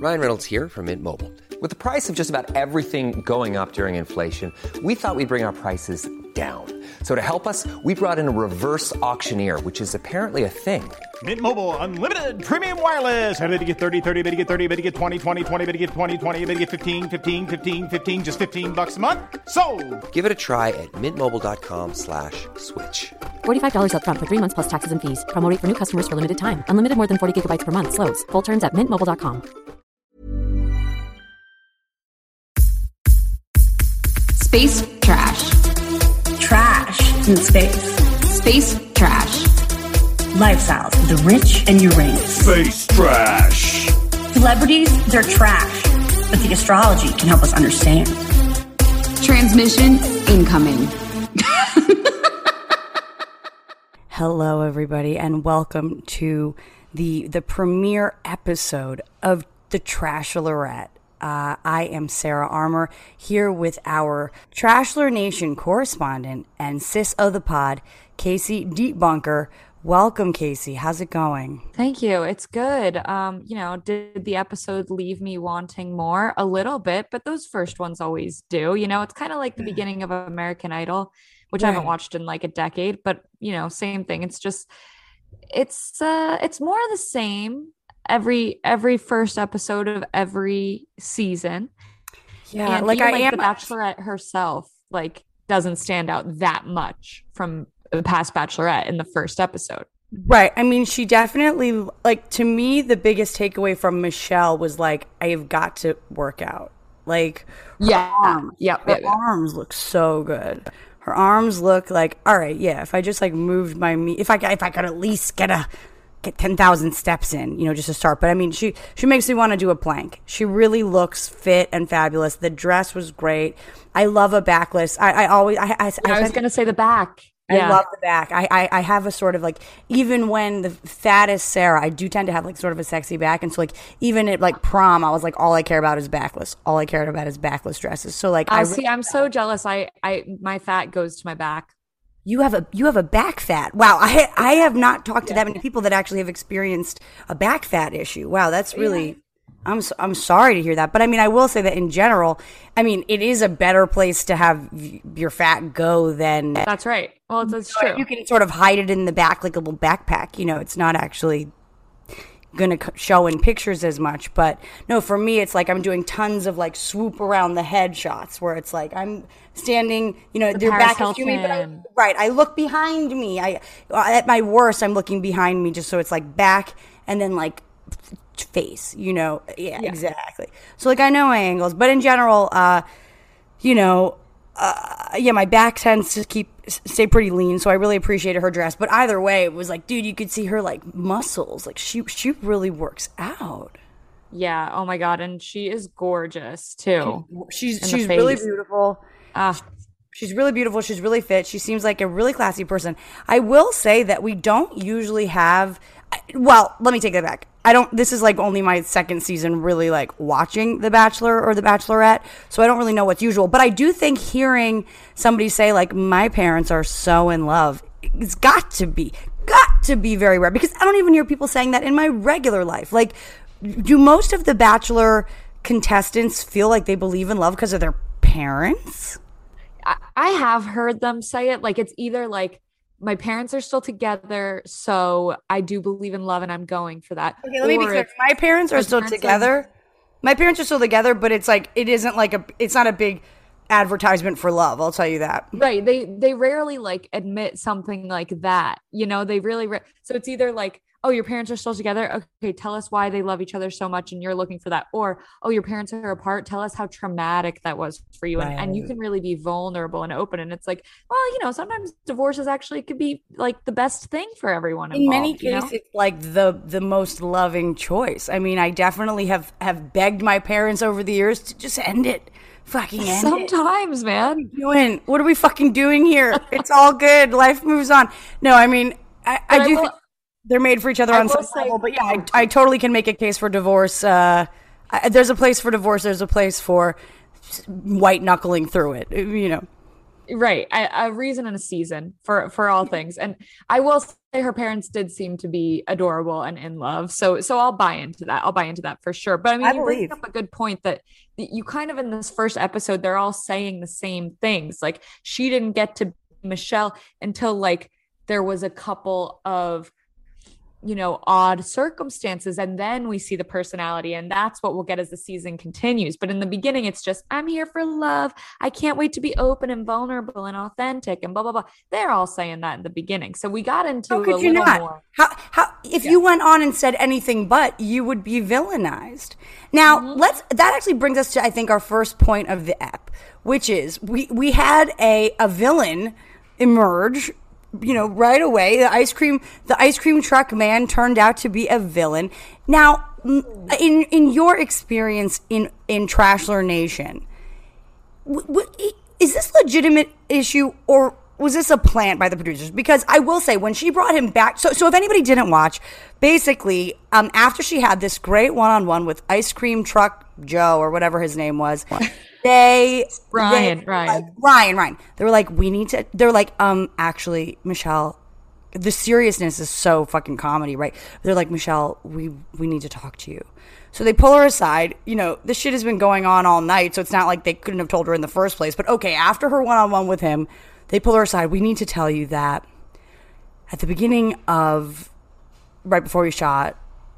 Ryan Reynolds here from Mint Mobile. With the price of just about everything going up during inflation, we thought we'd bring our prices down. So to help us, we brought in a reverse auctioneer, which is apparently a thing. Mint Mobile Unlimited Premium Wireless. How to get 30, 30, bit to get 30, bit to get 20, 20, 20, bit to get 20, 20, bit to get 15, 15, 15, 15, just $15 a month? Sold! Give it a try at mintmobile.com/switch. $45 up front for 3 months plus taxes and fees. Promo rate for new customers for limited time. Unlimited more than 40 gigabytes per month. Slows full terms at mintmobile.com. Space trash. Trash in space. Space trash. Lifestyles of the rich and Uranus. Space trash. Celebrities, they're trash, but the astrology can help us understand. Transmission incoming. Hello, everybody, and welcome to the premiere episode of The Trashlorette. I am Sarah Armour, here with our Trashler Nation correspondent and sis of the pod, Casey Deepbunker. Welcome, Casey. How's it going? Thank you. It's good. Did the episode leave me wanting more? A little bit, but those first ones always do. It's kind of like the beginning of American Idol, which I haven't watched in like a decade, but same thing. It's just, it's more of the same every first episode of every season. Yeah, and like even, I am. The Bachelorette herself, like, doesn't stand out that much from the past Bachelorette in the first episode. Right. I mean, she definitely, like, to me, the biggest takeaway from Michelle was like, I have got to work out. Like, her arms look so good. Her arms look like, all right, yeah, if I just like moved my if I could at least get 10,000 steps in, just to start. But I mean, she makes me want to do a plank. She really looks fit and fabulous. The dress was great. I love a backless. I was going to say the back. I love the back. I have a sort of like, even when the fattest Sarah, I do tend to have like sort of a sexy back. And so like, even at like prom, I was like, all I care about is backless. All I cared about is backless dresses. So like, I'm so jealous. My fat goes to my back. You have a back fat. Wow. I have not talked to that many people that actually have experienced a back fat issue. Wow. That's really, I'm sorry to hear that. But I mean, I will say that in general, I mean, it is a better place to have your fat go than. That's right. Well, that's true. You can sort of hide it in the back like a little backpack. It's not actually going to show in pictures as much. But no, for me, it's like I'm doing tons of like swoop around the head shots where it's like I'm standing, their back is to me, but I look behind me. At my worst, I'm looking behind me just so it's like back and then like face, yeah, exactly. So like I know my angles, but in general, my back tends to stay pretty lean, so I really appreciated her dress. But either way, it was like, dude, you could see her like muscles, like she really works out. Yeah. Oh my god, and she is gorgeous too. She's really beautiful. She's really beautiful. She's really fit. She seems like a really classy person. I will say that we don't usually have. Well, let me take that back. This is like only my second season really like watching The Bachelor or The Bachelorette. So I don't really know what's usual. But I do think hearing somebody say like, my parents are so in love, it's got to be very rare, because I don't even hear people saying that in my regular life. Like, do most of the Bachelor contestants feel like they believe in love because of their parents? I have heard them say it. Like, it's either like, my parents are still together, so I do believe in love and I'm going for that. Okay, let me be clear. My parents are still together. My parents are still together, but it's like, it's not a big advertisement for love. I'll tell you that. Right. They rarely like admit something like that. They really, so it's either like, oh, your parents are still together. Okay, tell us why they love each other so much and you're looking for that. Or, oh, your parents are apart. Tell us how traumatic that was for you. Right. And you can really be vulnerable and open. And it's like, well, sometimes divorces actually could be like the best thing for everyone involved. In many cases, it's like the most loving choice. I mean, I definitely have begged my parents over the years to just end it. Fucking end Sometimes, it. man. What are we fucking doing here? It's all good. Life moves on. No, I mean, I do think they're made for each other on some level, but yeah, I totally can make a case for divorce. There's a place for divorce. There's a place for white knuckling through it, Right. A reason and a season for all things. And I will say her parents did seem to be adorable and in love. So I'll buy into that. I'll buy into that for sure. But I mean, you bring up a good point that you kind of, in this first episode, they're all saying the same things. Like, she didn't get to be Michelle until like there was a couple of, you know, odd circumstances, and then we see the personality, and that's what we'll get as the season continues. But in the beginning, it's just, I'm here for love, I can't wait to be open and vulnerable and authentic and blah blah blah. They're all saying that in the beginning, so we got into how could you not? More. How if you went on and said anything but, you would be villainized. Now that actually brings us to, I think, our first point of the ep, which is we had a villain emerge. You know, right away, the ice cream truck man turned out to be a villain. Now, in your experience in Trashler Nation, is this a legitimate issue, or was this a plant by the producers? Because I will say, when she brought him back, so if anybody didn't watch, basically, after she had this great one-on-one with ice cream truck Joe, or whatever his name was, Ryan. They were like, they're like, actually, Michelle, the seriousness is so fucking comedy, right? They're like, Michelle, we need to talk to you. So they pull her aside. You know, this shit has been going on all night, so it's not like they couldn't have told her in the first place. But okay, after her one-on-one with him, they pull her aside. We need to tell you that at the beginning of, right before we shot,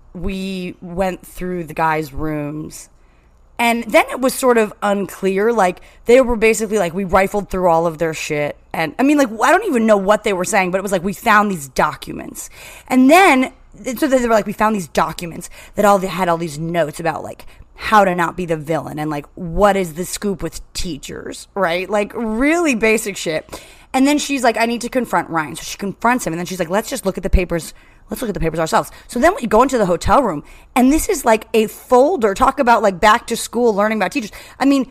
we went through the guys' rooms. And then it was sort of unclear. Like, they were basically like, we rifled through all of their shit. And I mean, like, I don't even know what they were saying, but it was like, we found these documents. And then, so they were like, we found these documents that had all these notes about, like, how to not be the villain. And, like, what is the scoop with teachers, right? Like, really basic shit. And then she's like, I need to confront Ryan. So she confronts him. And then she's like, let's just look at the papers. Let's look at the papers ourselves. So then we go into the hotel room, and this is like a folder. Talk about like back to school, learning about teachers. I mean,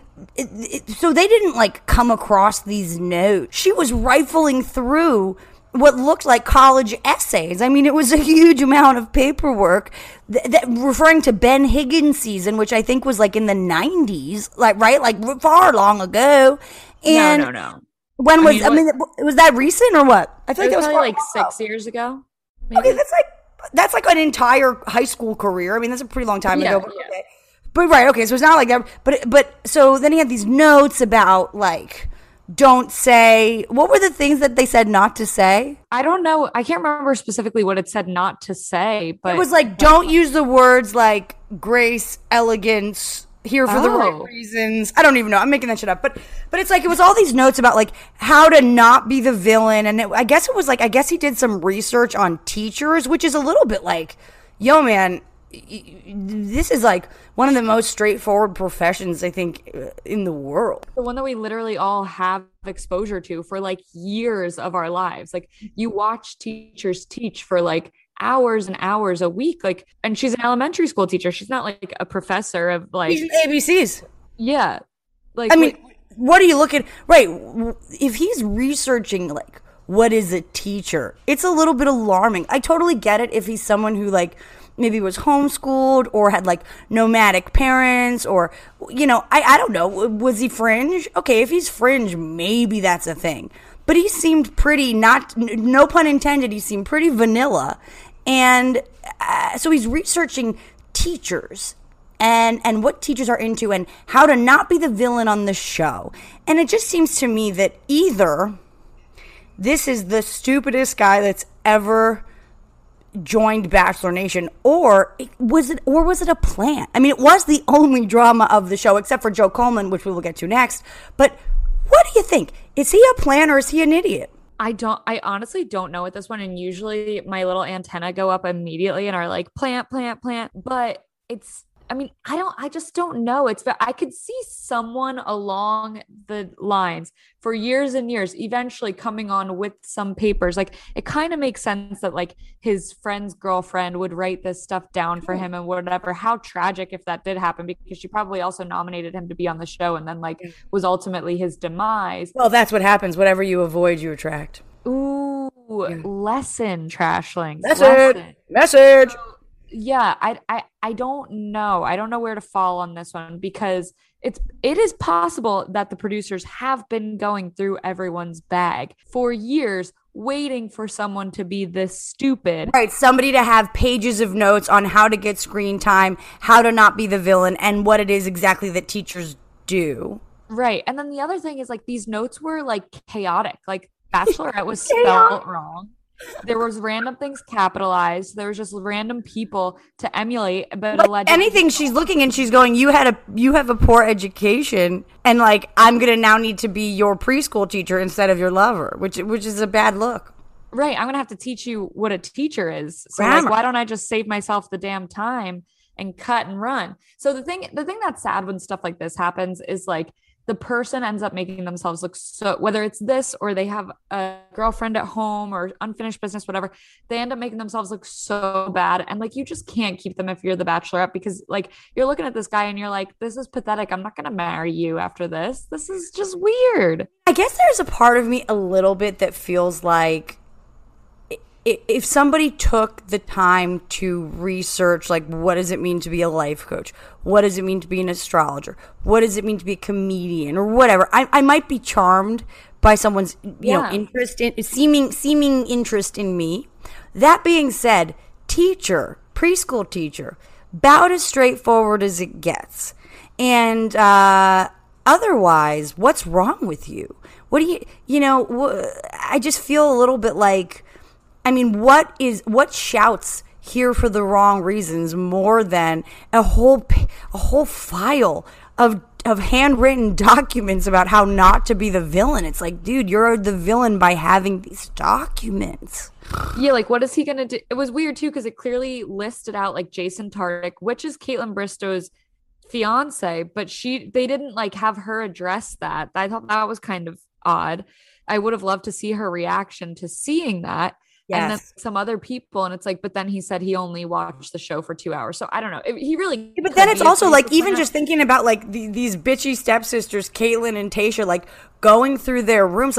so they didn't like come across these notes. She was rifling through what looked like college essays. I mean, it was a huge amount of paperwork that referring to Ben Higgins season, which I think was like in the 90s, like, right? Like far long ago. And no. When was, I mean, was that recent or what? I feel like that was probably like 6 years ago. Maybe. Okay, that's like an entire high school career. I mean, that's a pretty long time ago. But, yeah. okay. But right, okay, so it's not like that. But so then he had these notes about like, don't say. What were the things that they said not to say? I don't know. I can't remember specifically what it said not to say. But it was like, don't use the words like grace, elegance. Here for the right reasons. I don't even know. I'm making that shit up. But it's like, it was all these notes about like how to not be the villain. And I guess he did some research on teachers, which is a little bit like, yo, man, this is like one of the most straightforward professions, I think, in the world. The one that we literally all have exposure to for like years of our lives. Like, you watch teachers teach for like hours and hours a week, like, and she's an elementary school teacher. She's not like a professor of like ABCs. Yeah, like, I mean, what are you looking? Right, if he's researching like what is a teacher, it's a little bit alarming. I totally get it if he's someone who like maybe was homeschooled or had like nomadic parents, or, you know, I don't know, was he fringe? Okay, if he's fringe, maybe that's a thing. But he seemed pretty, no pun intended, he seemed pretty vanilla. And so he's researching teachers and what teachers are into and how to not be the villain on the show. And it just seems to me that either this is the stupidest guy that's ever joined Bachelor Nation, or was it a plant? I mean, it was the only drama of the show, except for Joe Coleman, which we will get to next. But what do you think? Is he a plant or is he an idiot? I honestly don't know at this one. And usually my little antenna go up immediately and are like, plant. But it's, I mean, I just don't know. I could see someone along the lines for years and years, eventually coming on with some papers. Like, it kind of makes sense that like his friend's girlfriend would write this stuff down for him and whatever. How tragic if that did happen, because she probably also nominated him to be on the show and then like was ultimately his demise. Well, that's what happens. Whatever you avoid, you attract. Ooh, yeah. Lesson, Trashlings. Message. Yeah, I don't know. I don't know where to fall on this one because it is possible that the producers have been going through everyone's bag for years waiting for someone to be this stupid. Right, somebody to have pages of notes on how to get screen time, how to not be the villain, and what it is exactly that teachers do. Right. And then the other thing is like these notes were like chaotic. Like Bachelorette was spelled wrong. There was random things capitalized. There was just random people to emulate, but allegedly anything she's looking and she's going, you have a poor education, and like I'm gonna now need to be your preschool teacher instead of your lover, which is a bad look. Right, I'm gonna have to teach you what a teacher is. So Grammar. like, why don't I just save myself the damn time and cut and run? So the thing that's sad when stuff like this happens is like the person ends up making themselves look so, whether it's this or they have a girlfriend at home or unfinished business, whatever, they end up making themselves look so bad. And like, you just can't keep them if you're the Bachelorette, because like you're looking at this guy and you're like, this is pathetic. I'm not going to marry you after this. This is just weird. I guess there's a part of me a little bit that feels like if somebody took the time to research, like, what does it mean to be a life coach? What does it mean to be an astrologer? What does it mean to be a comedian or whatever? I might be charmed by someone's, you know, interest in seeming interest in me. That being said, teacher, preschool teacher, about as straightforward as it gets. And otherwise, what's wrong with you? What do you know, I just feel a little bit like, I mean, what shouts here for the wrong reasons more than a whole file of handwritten documents about how not to be the villain? It's like, dude, you're the villain by having these documents. Yeah, like what is he gonna do? It was weird too because it clearly listed out like Jason Tartick, which is Caitlin Bristow's fiance, but they didn't like have her address that. I thought that was kind of odd. I would have loved to see her reaction to seeing that. Yes. And then some other people, and it's like, but then he said he only watched the show for 2 hours. So I don't know. He really. But then it's also like, even just thinking about like these bitchy stepsisters, Caitlin and Tayshia, like going through their rooms,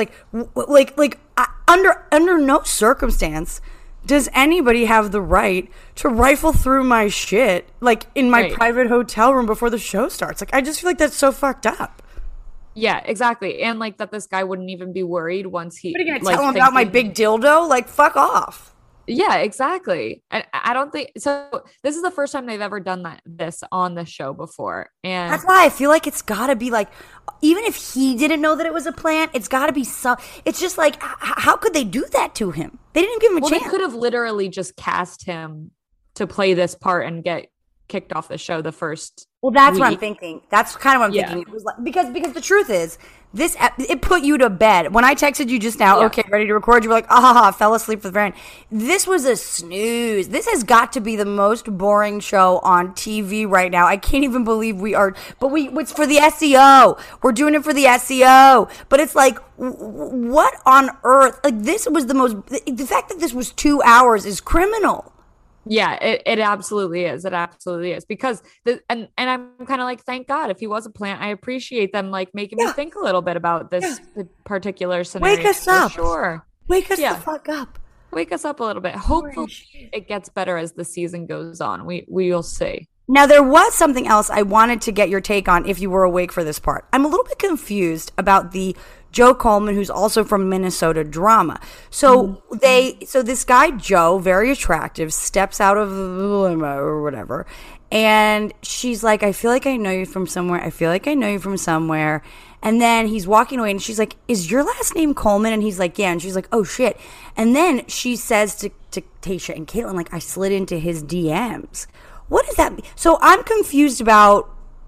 under no circumstance does anybody have the right to rifle through my shit, like in my private hotel room before the show starts. Like, I just feel like that's so fucked up. Yeah, exactly. And like that this guy wouldn't even be worried once he. What are you going to tell him about my big dildo? Like, fuck off. Yeah, exactly. And I don't think so. This is the first time they've ever done this on the show before. And that's why I feel like it's got to be like, even if he didn't know that it was a plant, it's got to be some. It's just like, how could they do that to him? They didn't give him a chance. They could have literally just cast him to play this part and get kicked off the show the first. Well, that's what I'm thinking. That's kind of what I'm thinking. It was like, because the truth is, it put you to bed. When I texted you just now, okay, ready to record, you were like, fell asleep with Brian. This was a snooze. This has got to be the most boring show on TV right now. I can't even believe we are, but it's for the SEO. We're doing it for the SEO. But it's like, what on earth? Like, this was the fact that this was 2 hours is criminal. Yeah, it absolutely is. It absolutely is, because and I'm kind of like, thank God, if he was a plant, I appreciate them like making me think a little bit about this particular scenario. Wake us up. Sure. Wake us the fuck up. Wake us up a little bit. Hopefully it gets better as the season goes on. We will see. Now, there was something else I wanted to get your take on if you were awake for this part. I'm a little bit confused about the Joe Coleman, who's also from Minnesota, drama. So this guy, Joe, very attractive, steps out of the limo or whatever. And she's like, I feel like I know you from somewhere. I feel like I know you from somewhere. And then he's walking away and she's like, is your last name Coleman? And he's like, yeah. And she's like, oh shit. And then she says to Tayshia and Caitlin, like, I slid into his DMs. What does that mean? So I'm confused about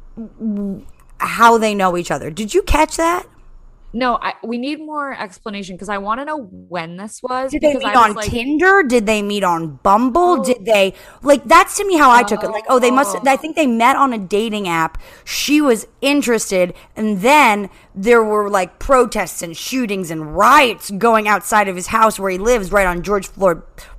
how they know each other. Did you catch that? No, we need more explanation because I want to know when this was. Did they meet on Tinder? Did they meet on Bumble? Did they, like, that's to me how I took it. Like, they must, I think they met on a dating app. She was interested. And then there were like protests and shootings and riots going outside of his house where he lives, right on George Floyd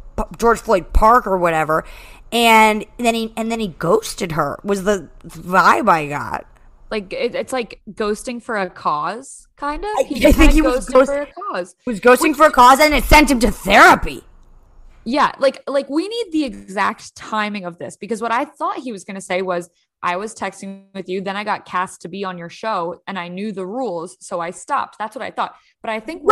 Park or whatever. And then he ghosted her, was the vibe I got. Like, it's like ghosting for a cause, kind of. I think he was ghosting for a cause. He was ghosting for a cause, and it sent him to therapy. Yeah, like we need the exact timing of this, because what I thought he was going to say was, I was texting with you, then I got cast to be on your show and I knew the rules, so I stopped. That's what I thought. But I think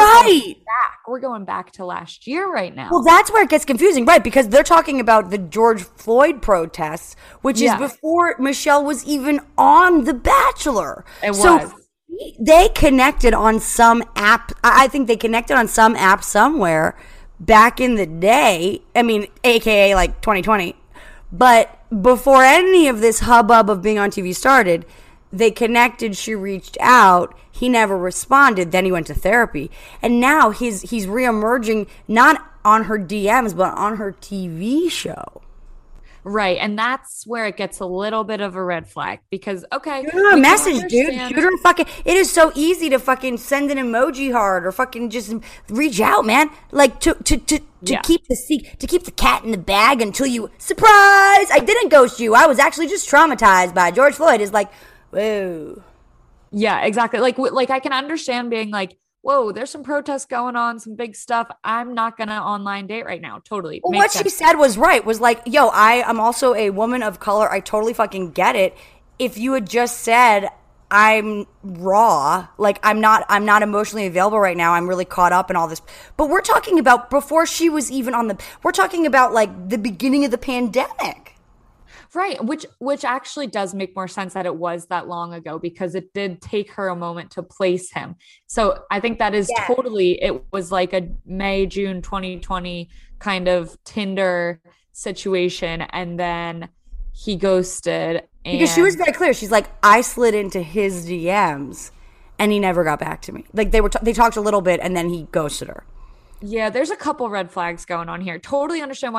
we're going back to last year right now. Well, that's where it gets confusing, right? Because they're talking about the George Floyd protests, which is before Michelle was even on The Bachelor. So they connected on some app. I think they connected on some app somewhere back in the day. I mean, AKA like 2020. But before any of this hubbub of being on TV started, they connected. She reached out. He never responded. Then he went to therapy. And now he's reemerging, not on her DMs, but on her TV show. Right. And that's where it gets a little bit of a red flag, because, okay. Shoot her a message, dude. Shoot her fucking. It is so easy to fucking send an emoji heart or fucking just reach out, man. Like to keep the cat in the bag until you, surprise, I didn't ghost you. I was actually just traumatized by George Floyd. Is like, whoa. Yeah, exactly. Like I can understand being like, whoa, there's some protests going on, some big stuff. I'm not going to online date right now. Totally. Well, what she said was right. Was like, yo, I'm also a woman of color. I totally fucking get it. If you had just said, I'm raw, like I'm not emotionally available right now, I'm really caught up in all this. But we're talking about before she was even we're talking about like the beginning of the pandemic. Right, which actually does make more sense that it was that long ago, because it did take her a moment to place him. So I think that is totally, it was like a May, June 2020 kind of Tinder situation, and then he ghosted. Because she was very clear. She's like, I slid into his DMs and he never got back to me. Like they talked a little bit and then he ghosted her. Yeah, there's a couple red flags going on here. Totally understand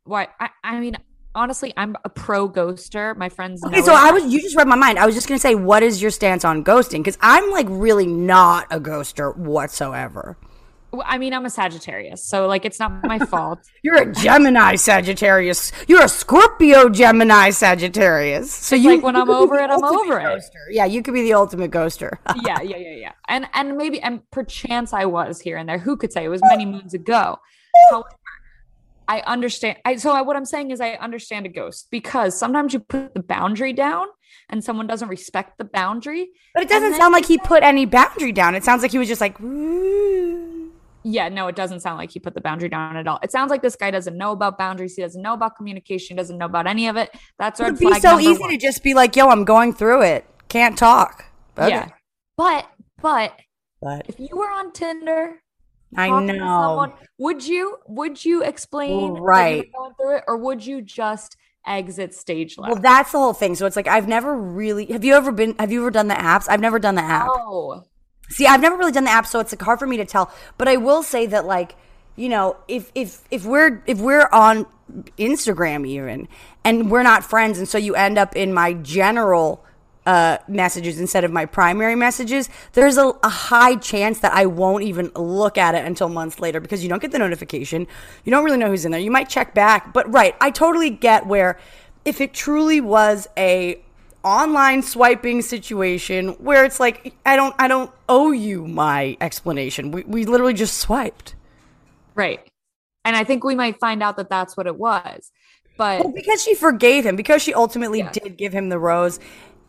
I mean, honestly, I'm a pro ghoster. My friends know. Okay, so you just read my mind. I was just going to say, what is your stance on ghosting? Because I'm like really not a ghoster whatsoever. Well, I mean, I'm a Sagittarius, so like it's not my fault. You're a Gemini Sagittarius. You're a Scorpio Gemini Sagittarius. So it's like when I'm over it, I'm over it. Ghoster. Yeah, you could be the ultimate ghoster. Yeah. And maybe, and perchance I was here and there. Who could say? It was many moons ago. However, I understand. What I'm saying is I understand a ghost, because sometimes you put the boundary down and someone doesn't respect the boundary. But it doesn't sound like he put any boundary down. It sounds like he was just like, ooh. Yeah, no, it doesn't sound like he put the boundary down at all. It sounds like this guy doesn't know about boundaries. He doesn't know about communication. He doesn't know about any of it. That's red flag. It'd be so easy to just be like, yo, I'm going through it. Can't talk. Okay. Yeah. But if you were on Tinder, I know. Would you explain right. that you were going through it, or would you just exit stage left? Well, that's the whole thing. So it's like, I've never really. Have you ever done the apps? I've never done the app. Oh. See, I've never really done the app, so it's like hard for me to tell. But I will say that, like, you know, if we're on Instagram even, and we're not friends, and so you end up in my general messages instead of my primary messages, there's a high chance that I won't even look at it until months later, because you don't get the notification. You don't really know who's in there. You might check back. But right, I totally get where if it truly was a online swiping situation where it's like, I don't owe you my explanation. We literally just swiped. Right. And I think we might find out that that's what it was. But because she forgave him, because she ultimately did give him the rose.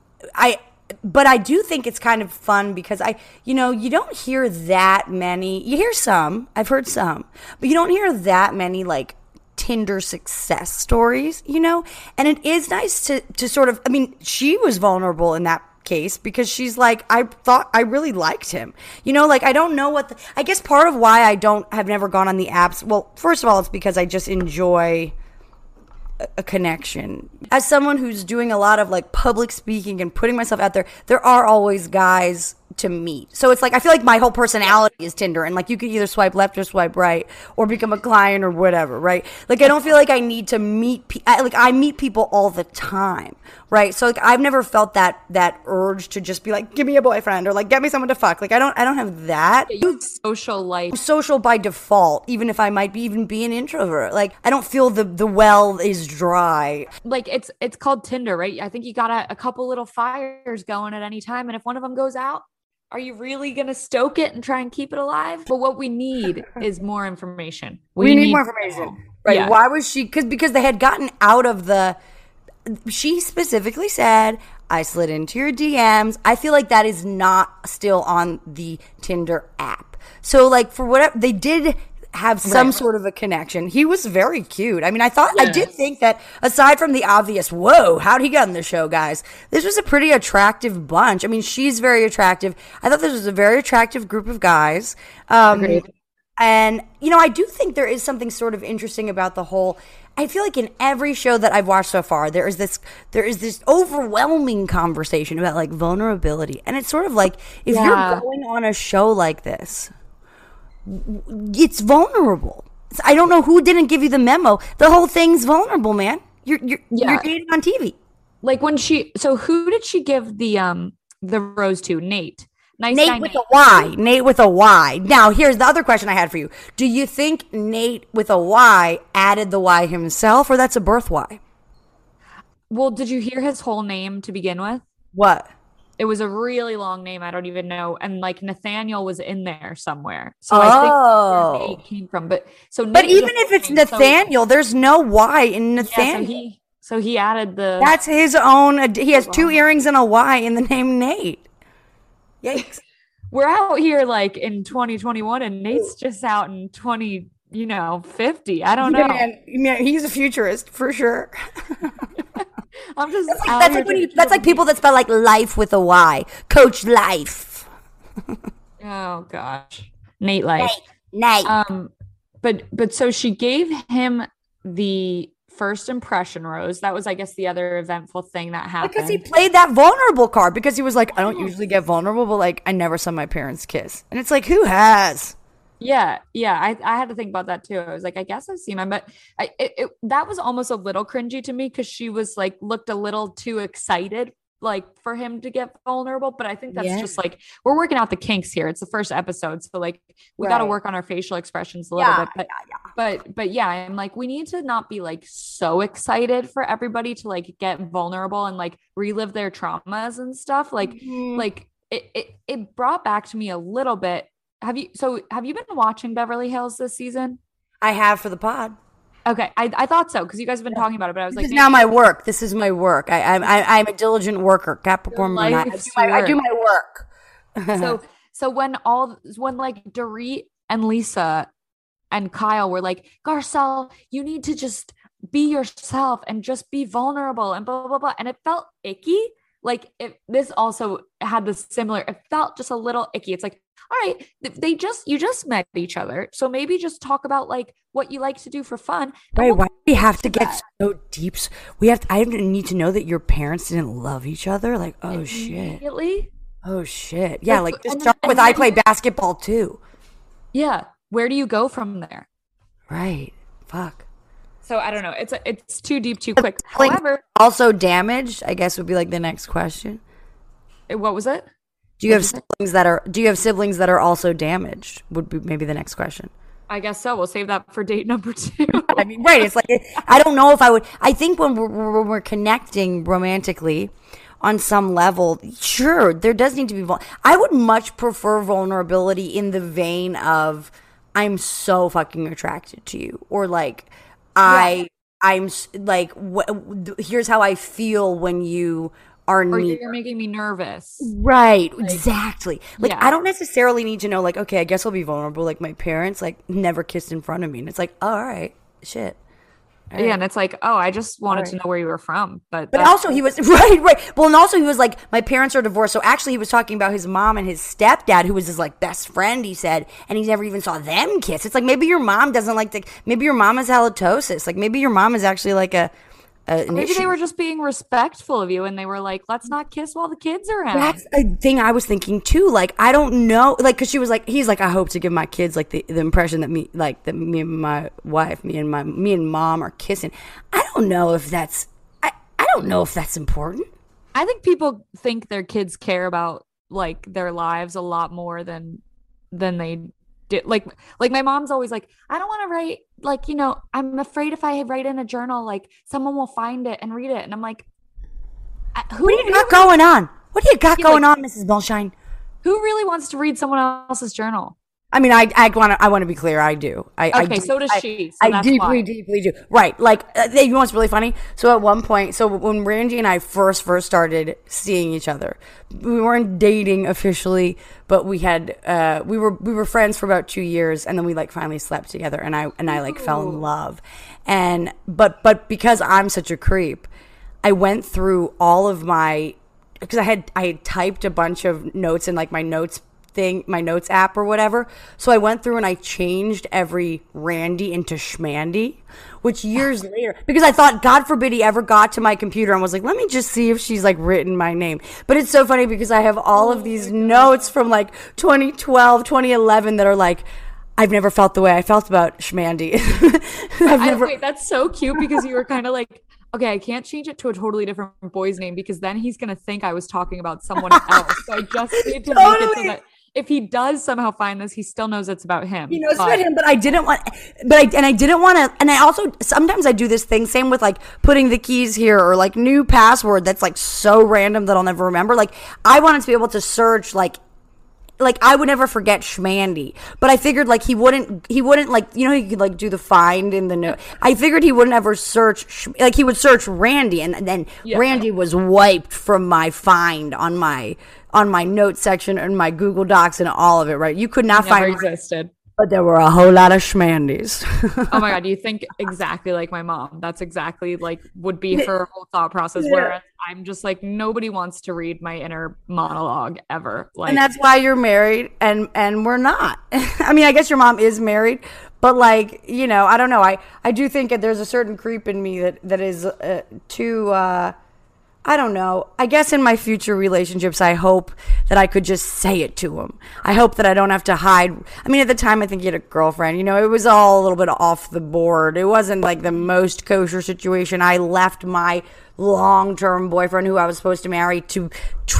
But I do think it's kind of fun because you don't hear that many. You hear some, I've heard some, but you don't hear that many like Tinder success stories, you know? And it is nice to sort of, I mean, she was vulnerable in that case because she's like, I thought I really liked him, you know? Like, I don't know I guess part of why have never gone on the apps. Well, first of all, it's because I just enjoy a connection. As someone who's doing a lot of like public speaking and putting myself out there are always guys to meet. So it's like, I feel like my whole personality is Tinder, and like you could either swipe left or swipe right or become a client or whatever, right? Like I don't feel like I need to meet I meet people all the time, right? So like I've never felt that urge to just be like, give me a boyfriend or like get me someone to fuck. Like I don't have that. Social life. I'm social by default, even if I might even be an introvert. Like I don't feel the well is dry. Like it's called Tinder, right? I think you got a couple little fires going at any time, and if one of them goes out, are you really going to stoke it and try and keep it alive? But what we need is more information. We need more information. Right. Yeah. Why was she? Because they had gotten out of the. She specifically said, I slid into your DMs. I feel like that is not still on the Tinder app. So, like, for whatever, they did have some sort of a connection. He was very cute. I mean, I did think that aside from the obvious, whoa, how'd he get on the show, guys? This was a pretty attractive bunch. I mean, she's very attractive. I thought this was a very attractive group of guys. Agreed. And, you know, I do think there is something sort of interesting about the whole. I feel like in every show that I've watched so far, there is this overwhelming conversation about like vulnerability. And it's sort of like, if you're going on a show like this, it's vulnerable. I don't know who didn't give you the memo. The whole thing's vulnerable, man. You're dating on TV. Like so who did she give the rose to? Nate. Nate with a Y. Nate with a Y. Now, here's the other question I had for you. Do you think Nate with a Y added the Y himself, or that's a birth Y? Well, did you hear his whole name to begin with? What? It was a really long name. I don't even know. And like Nathaniel was in there somewhere. So I think that's where Nate came from. But even if it's Nathaniel, there's no Y in Nathaniel. Yeah, so he added the. That's his own. He has 2 earrings and a Y in the name Nate. Yikes. We're out here like in 2021 and Nate's just out in 50. I don't know. Man, he's a futurist for sure. I'm just that's like people that spell like life with a Y. Coach Life. Oh gosh. Nate Life. Nate. But so she gave him the first impression rose. That was, I guess, the other eventful thing that happened. Because he played that vulnerable card, because he was like, I don't usually get vulnerable, but like I never saw my parents kiss. And it's like, who has? Yeah. I had to think about that too. I was like, I guess I've seen him, but that was almost a little cringy to me, because she was like, looked a little too excited like for him to get vulnerable. But I think that's just like, we're working out the kinks here. It's the first episode, so like we got to work on our facial expressions a little bit. But yeah, I'm like, we need to not be like so excited for everybody to like get vulnerable and like relive their traumas and stuff. Like like it brought back to me a little bit. Have you been watching Beverly Hills this season? I have, for the pod. Okay, I thought so, because you guys have been talking about it, but I was like, this is now my work. This is my work. I'm a diligent worker, Capricorn. I do my work. So when like Dorit and Lisa and Kyle were like, Garcelle, you need to just be yourself and just be vulnerable and blah blah blah, and it felt icky. Like this also had this similar. It felt just a little icky. It's like, all right, you just met each other, so maybe just talk about like what you like to do for fun. Right? Why do we have to get so deep? I need to know that your parents didn't love each other. Like, oh shit. Oh shit. Yeah, like just start with I play basketball too. Yeah. Where do you go from there? Right. Fuck. So I don't know. It's too deep, too quick. However, also damaged, I guess, would be like the next question. What was it? Do you have siblings that are also damaged? Would be maybe the next question. I guess so. We'll save that for date number 2. I mean, right. It's like, I don't know if I would. I think when we're connecting romantically on some level, sure, there does need to be. I would much prefer vulnerability in the vein of, I'm so fucking attracted to you, or like, I'm like, here's how I feel when you are near. Or you're making me nervous. Right, like, exactly. Like, I don't necessarily need to know, like, okay, I guess I'll be vulnerable. Like, my parents, like, never kissed in front of me. And it's like, oh, all right, shit. All right. And it's like, oh, I just wanted to know where you were from. But also he was, right. Well, and also he was like, my parents are divorced. So actually he was talking about his mom and his stepdad, who was his, like, best friend, he said. And he never even saw them kiss. It's like, maybe your mom doesn't like to, maybe your mom has halitosis. Like, maybe your mom is actually like maybe they were just being respectful of you, and they were like, let's not kiss while the kids are around. That's a thing I was thinking too. Like, I don't know, like, because she was like, he's like, I hope to give my kids like the impression that me and my wife, me and mom are kissing. I don't know if that's important. I think people think their kids care about like their lives a lot more than they did. Like my mom's always like, I don't want to write, like, you know, I'm afraid if I write in a journal, like someone will find it and read it. And I'm like, what do you got going on? What do you got going on, Mrs. Bullshine? Who really wants to read someone else's journal? I mean, I want to be clear. I do. So does she. So I deeply do. Right. Like, you know what's really funny? So at one point, when Randy and I first started seeing each other, we weren't dating officially, but we had, we were friends for about 2 years, and then we like finally slept together, and I like fell in love. But because I'm such a creep, I went through all of because I had typed a bunch of notes in like my notes app or whatever. So I went through and I changed every Randy into Schmandy, which years later, because I thought, God forbid he ever got to my computer and was like, let me just see if she's like written my name. But it's so funny because I have all of these notes from like 2012, 2011 that are like, I've never felt the way I felt about Schmandy. Wait, that's so cute because you were kind of like, okay, I can't change it to a totally different boy's name because then he's going to think I was talking about someone else. So I just need to make it so that if he does somehow find this, he still knows it's about him. He knows it's about him, but I didn't want, and I also, sometimes I do this thing, same with like putting the keys here or like new password that's like so random that I'll never remember. Like I wanted to be able to search like I would never forget Schmandy, but I figured like he wouldn't like, you know, he could like do the find in the note. I figured he wouldn't ever search, like he would search Randy and then Randy was wiped from my find on my note section and my Google Docs and all of it, right? You could not find existed. But there were a whole lot of Schmandys. Oh my God, you think exactly like my mom. That's exactly like would be her whole thought process. Whereas I'm just like, nobody wants to read my inner monologue ever. Like, and that's why you're married and we're not. I mean, I guess your mom is married, but like, you know, I don't know. I do think that there's a certain creep in me that is too, I don't know. I guess in my future relationships, I hope that I could just say it to him. I hope that I don't have to hide. I mean, at the time, I think he had a girlfriend. You know, it was all a little bit off the board. It wasn't like the most kosher situation. I left my long-term boyfriend who I was supposed to marry to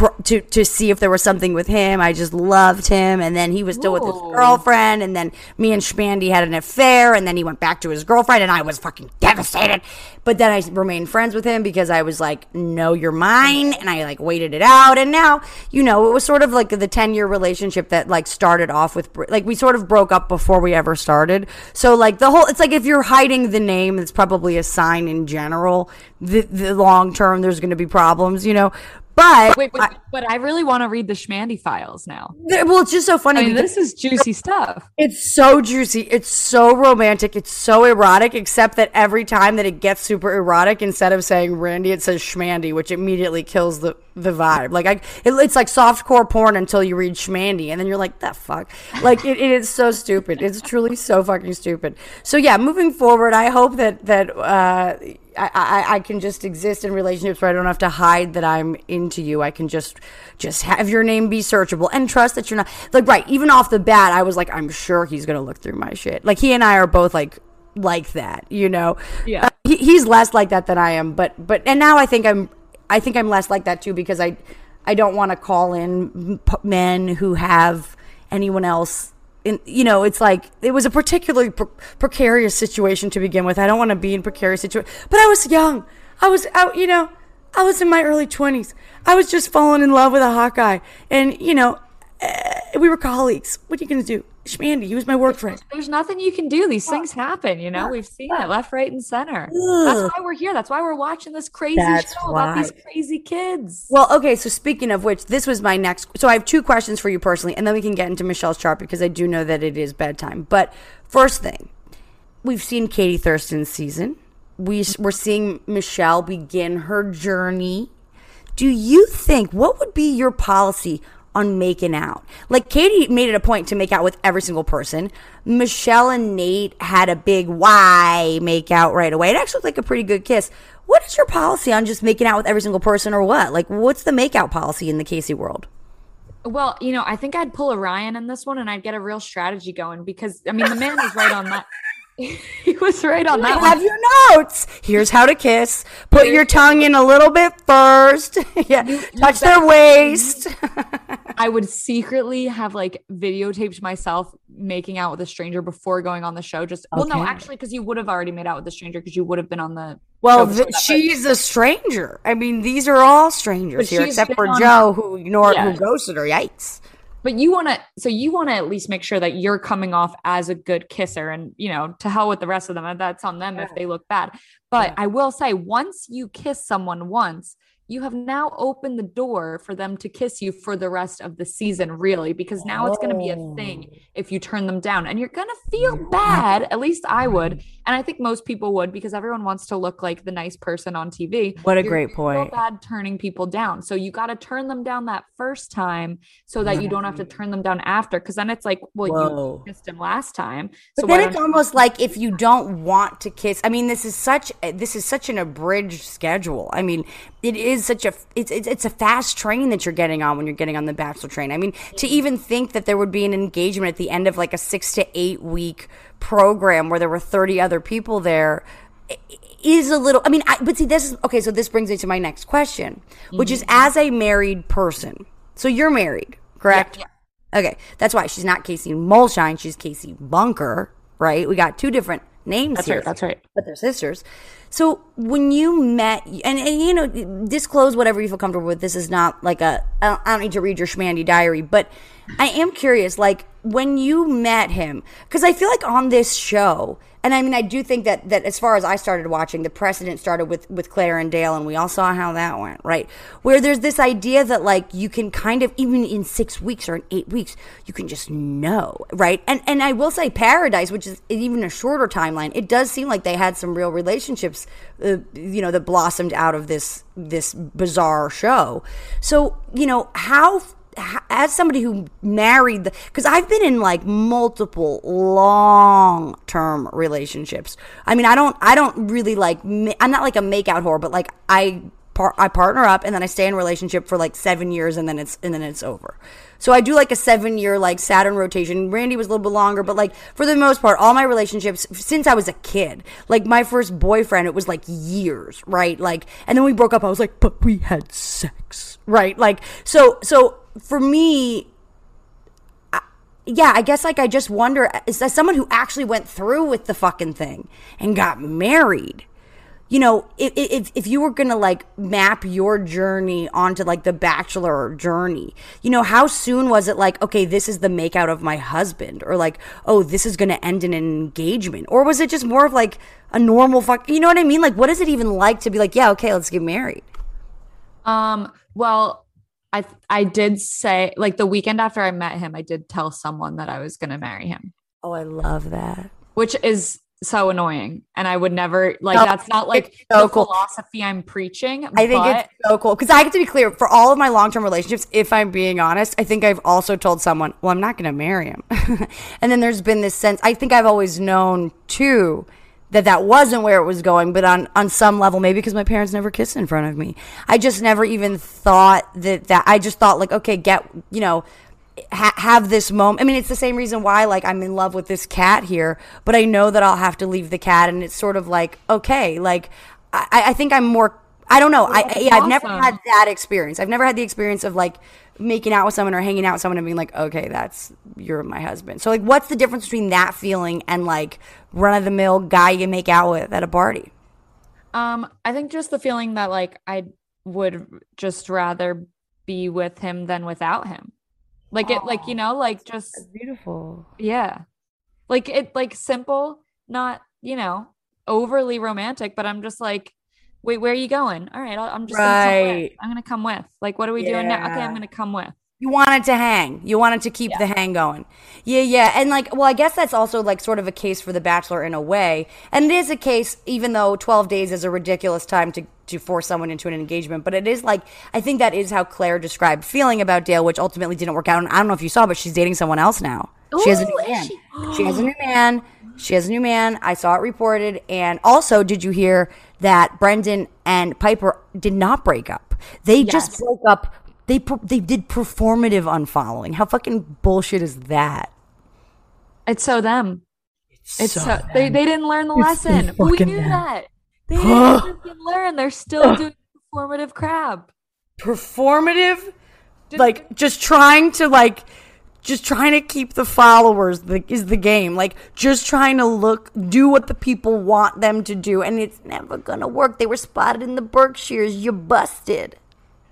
see if there was something with him. I just loved him, and then he was still with his girlfriend, and then me and Schmandy had an affair, and then he went back to his girlfriend, and I was fucking devastated. But then I remained friends with him because I was like, no, you're mine, and I like waited it out, and now, you know, it was sort of like the 10-year relationship that like started off with, like we sort of broke up before we ever started. So like it's like if you're hiding the name, it's probably a sign in general. The long term, there's going to be problems, you know. But but I really want to read the Schmandy files now. Well, it's just so funny. I mean, this is juicy stuff. It's so juicy. It's so romantic. It's so erotic, except that every time that it gets super erotic, instead of saying Randy, it says Schmandy, which immediately kills the vibe. Like it's like softcore porn until you read Schmandy, and then you're like, the fuck? Like it is so stupid. It's truly so fucking stupid. So yeah, moving forward, I hope that I can just exist in relationships where I don't have to hide that I'm into you. I can just have your name be searchable and trust that you're not like, right. Even off the bat, I was like, I'm sure he's going to look through my shit. Like he and I are both like that, you know? Yeah. He's less like that than I am, but now I think I'm less like that too, because I don't want to call in men who have anyone else. You know, it's like it was a particularly precarious situation to begin with. I don't want to be in precarious situation, but I was young. I was out, you know, I was in my early 20s. I was just falling in love with a hot guy, and you know, we were colleagues. What are you going to do? Schmandy, he was my work friend. There's nothing you can do. These things happen, you know. We've seen it left, right, and center. That's why we're here. That's why we're watching this crazy show about these crazy kids. Well, okay, so speaking of which, this was my next. So I have two questions for you personally, and then we can get into Michelle's chart because I do know that it is bedtime. But first thing, we've seen Katie Thurston's season. We're seeing Michelle begin her journey. Do you think, what would be your policy on making out? Like Katie made it a point to make out with every single person. Michelle and Nate had a big why make out right away. It actually looked like a pretty good kiss. What is your policy on just making out with every single person, or what? Like, what's the make out policy in the Casey world? Well, you know, I think I'd pull a Ryan in this one and I'd get a real strategy going because, I mean, the man was right on that. He was right on that. Have your notes. Here's how to kiss. Put your tongue in a little bit first. Yeah, touch their waist. I would secretly have like videotaped myself making out with a stranger before going on the show. Well, no, actually, because you would have already made out with the stranger because you would have been on the. Well, she's a stranger. I mean, these are all strangers here, except for Joe, who ghosted her. Yikes. But you want to at least make sure that you're coming off as a good kisser, and, to hell with the rest of them. That's on them if they look bad. But I will say, once you kiss someone once, you have now opened the door for them to kiss you for the rest of the season, really, because now it's going to be a thing if you turn them down, and you're going to feel bad. At least I would. And I think most people would, because everyone wants to look like the nice person on TV. What a great point. Feel bad turning people down. So you got to turn them down that first time so that you don't have to turn them down after. Cause then it's like, well, you kissed him last time. So but then it's almost like if you don't want to kiss, I mean, this is such an abridged schedule. I mean, it is it's a fast train that you're getting on when you're getting on the Bachelor train. I mean, to even think that there would be an engagement at the end of like a 6 to 8 week program where there were 30 other people there is a little, I mean, but see, so this brings me to my next question, which is, as a married person, so you're married, correct? Yeah. Okay. That's why she's not Casey Mulshine. She's Casey Bunker, right? We got two different names here. That's right. But they're sisters. So when you met, and disclose whatever you feel comfortable with. This is not like I don't need to read your schmandy diary, but I am curious, like when you met him, because I feel like on this show, and I mean, I do think that as far as I started watching, the precedent started with Claire and Dale, and we all saw how that went, right? Where there's this idea that like you can kind of, even in 6 weeks or in 8 weeks, you can just know, right? And I will say Paradise, which is even a shorter timeline, it does seem like they had some real relationships, that blossomed out of this bizarre show. So, how, as somebody who married, because I've been in like multiple long-term relationships. I mean, I don't really like, I'm not like a makeout whore, but like I partner up and then I stay in a relationship for like 7 years and then it's over. So I do like a 7-year like Saturn rotation. Randy was a little bit longer, but like for the most part, all my relationships since I was a kid, like my first boyfriend, it was like years, right? Like, and then we broke up. I was like, but we had sex, right? Like, so for me, I guess like I just wonder, is that someone who actually went through with the fucking thing and got married, if you were going to like map your journey onto like the Bachelor journey, how soon was it like, okay, this is the makeout of my husband, or like, oh, this is going to end in an engagement? Or was it just more of like a normal you know what I mean? Like, what is it even like to be like, yeah, okay, let's get married? Well, I did say, like, the weekend after I met him, I did tell someone that I was going to marry him. Oh, I love that. Which is so annoying. And I would never, like, that's not like the philosophy I'm preaching. I think it's so cool. Because I get to be clear, for all of my long-term relationships, if I'm being honest, I think I've also told someone, well, I'm not going to marry him. And then there's been this sense, I think I've always known, too, that wasn't where it was going, but on some level, maybe because my parents never kissed in front of me, I just never even thought that I just thought like, okay, have this moment. I mean, it's the same reason why like I'm in love with this cat here, but I know that I'll have to leave the cat, and it's sort of like, okay, like I think I'm more, I don't know. I've never had that experience. I've never had the experience of like making out with someone or hanging out with someone and being like, okay, you're my husband. So like, what's the difference between that feeling and like run-of-the-mill guy you make out with at a party? I think just the feeling that like I would just rather be with him than without him. Like it, like, like just that's beautiful. Yeah. Like it, like simple, not, overly romantic, but I'm just like, wait, where are you going? All right, I'm just I'm gonna come with. Like, what are we doing now? Okay, I'm gonna come with. You wanted to hang. You wanted to keep the hang going. Yeah. And like, well, I guess that's also like sort of a case for The Bachelor in a way. And it is a case, even though 12 days is a ridiculous time to force someone into an engagement. But it is like, I think that is how Claire described feeling about Dale, which ultimately didn't work out. And I don't know if you saw, but she's dating someone else now. She has a new man. She has a new man. She has a new man. I saw it reported. And also, did you hear that Brendan and Piper did not break up? They just broke up. They did performative unfollowing. How fucking bullshit is that? It's so them. It's so them. They didn't learn the lesson. We knew that. They didn't learn. They're still doing performative crap. Performative? Like just trying to keep the followers is the game. Like just trying to do what the people want them to do, and it's never gonna work. They were spotted in the Berkshires. You're busted.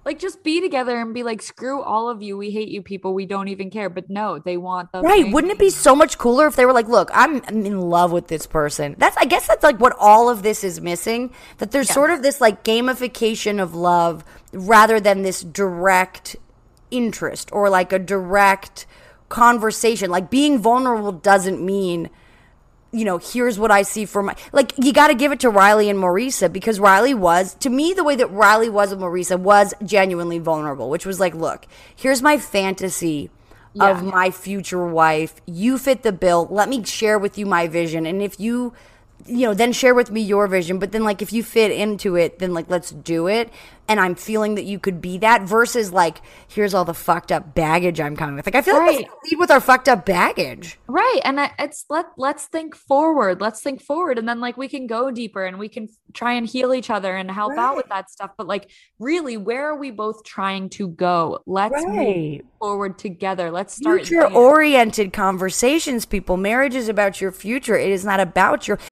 Like, just be together and be like, screw all of you. We hate you people. We don't even care. But no, they want the Right. thing. Wouldn't it be so much cooler if they were like, look, I'm in love with this person. I guess that's like what all of this is missing. That there's sort of this like gamification of love rather than this direct interest or like a direct conversation. Like being vulnerable doesn't mean, you know, here's what I see for my, like, you got to give it to Riley and Maurissa, because Riley was, to me, the way that Riley was with Maurissa was genuinely vulnerable, which was like, look, here's my fantasy of my future wife. You fit the bill. Let me share with you my vision. And if you know, then share with me your vision. But then, like, if you fit into it, then, like, let's do it. And I'm feeling that you could be that versus, like, here's all the fucked up baggage I'm coming with. Like, I feel like let's lead with our fucked up baggage. Right. And let's think forward. Let's think forward. And then, like, we can go deeper and we can try and heal each other and help out with that stuff. But, like, really, where are we both trying to go? Let's move forward together. Let's start future-oriented conversations, people. Marriage is about your future. It is not about your...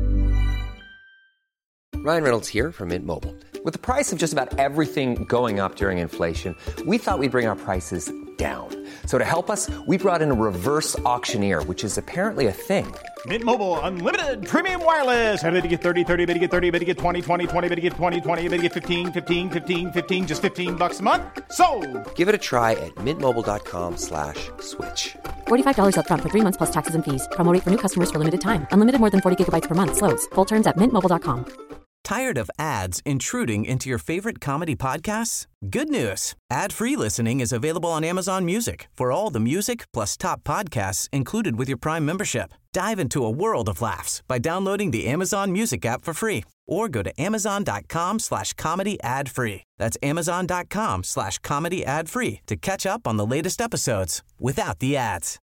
Ryan Reynolds here from Mint Mobile. With the price of just about everything going up during inflation, we thought we'd bring our prices down. So to help us, we brought in a reverse auctioneer, which is apparently a thing. Mint Mobile Unlimited Premium Wireless. How to get 30, 30, bit to get 30, bit to get 20, 20, 20, bit to get 20, 20, bit to get 15, 15, 15, 15, just $15 a month? Sold! Give it a try at mintmobile.com/switch. $45 up front for 3 months plus taxes and fees. Promo rate for new customers for limited time. Unlimited more than 40 gigabytes per month. Slows full terms at mintmobile.com. Tired of ads intruding into your favorite comedy podcasts? Good news. Ad-free listening is available on Amazon Music for all the music plus top podcasts included with your Prime membership. Dive into a world of laughs by downloading the Amazon Music app for free or go to amazon.com/comedy ad-free. That's amazon.com/comedy ad-free to catch up on the latest episodes without the ads.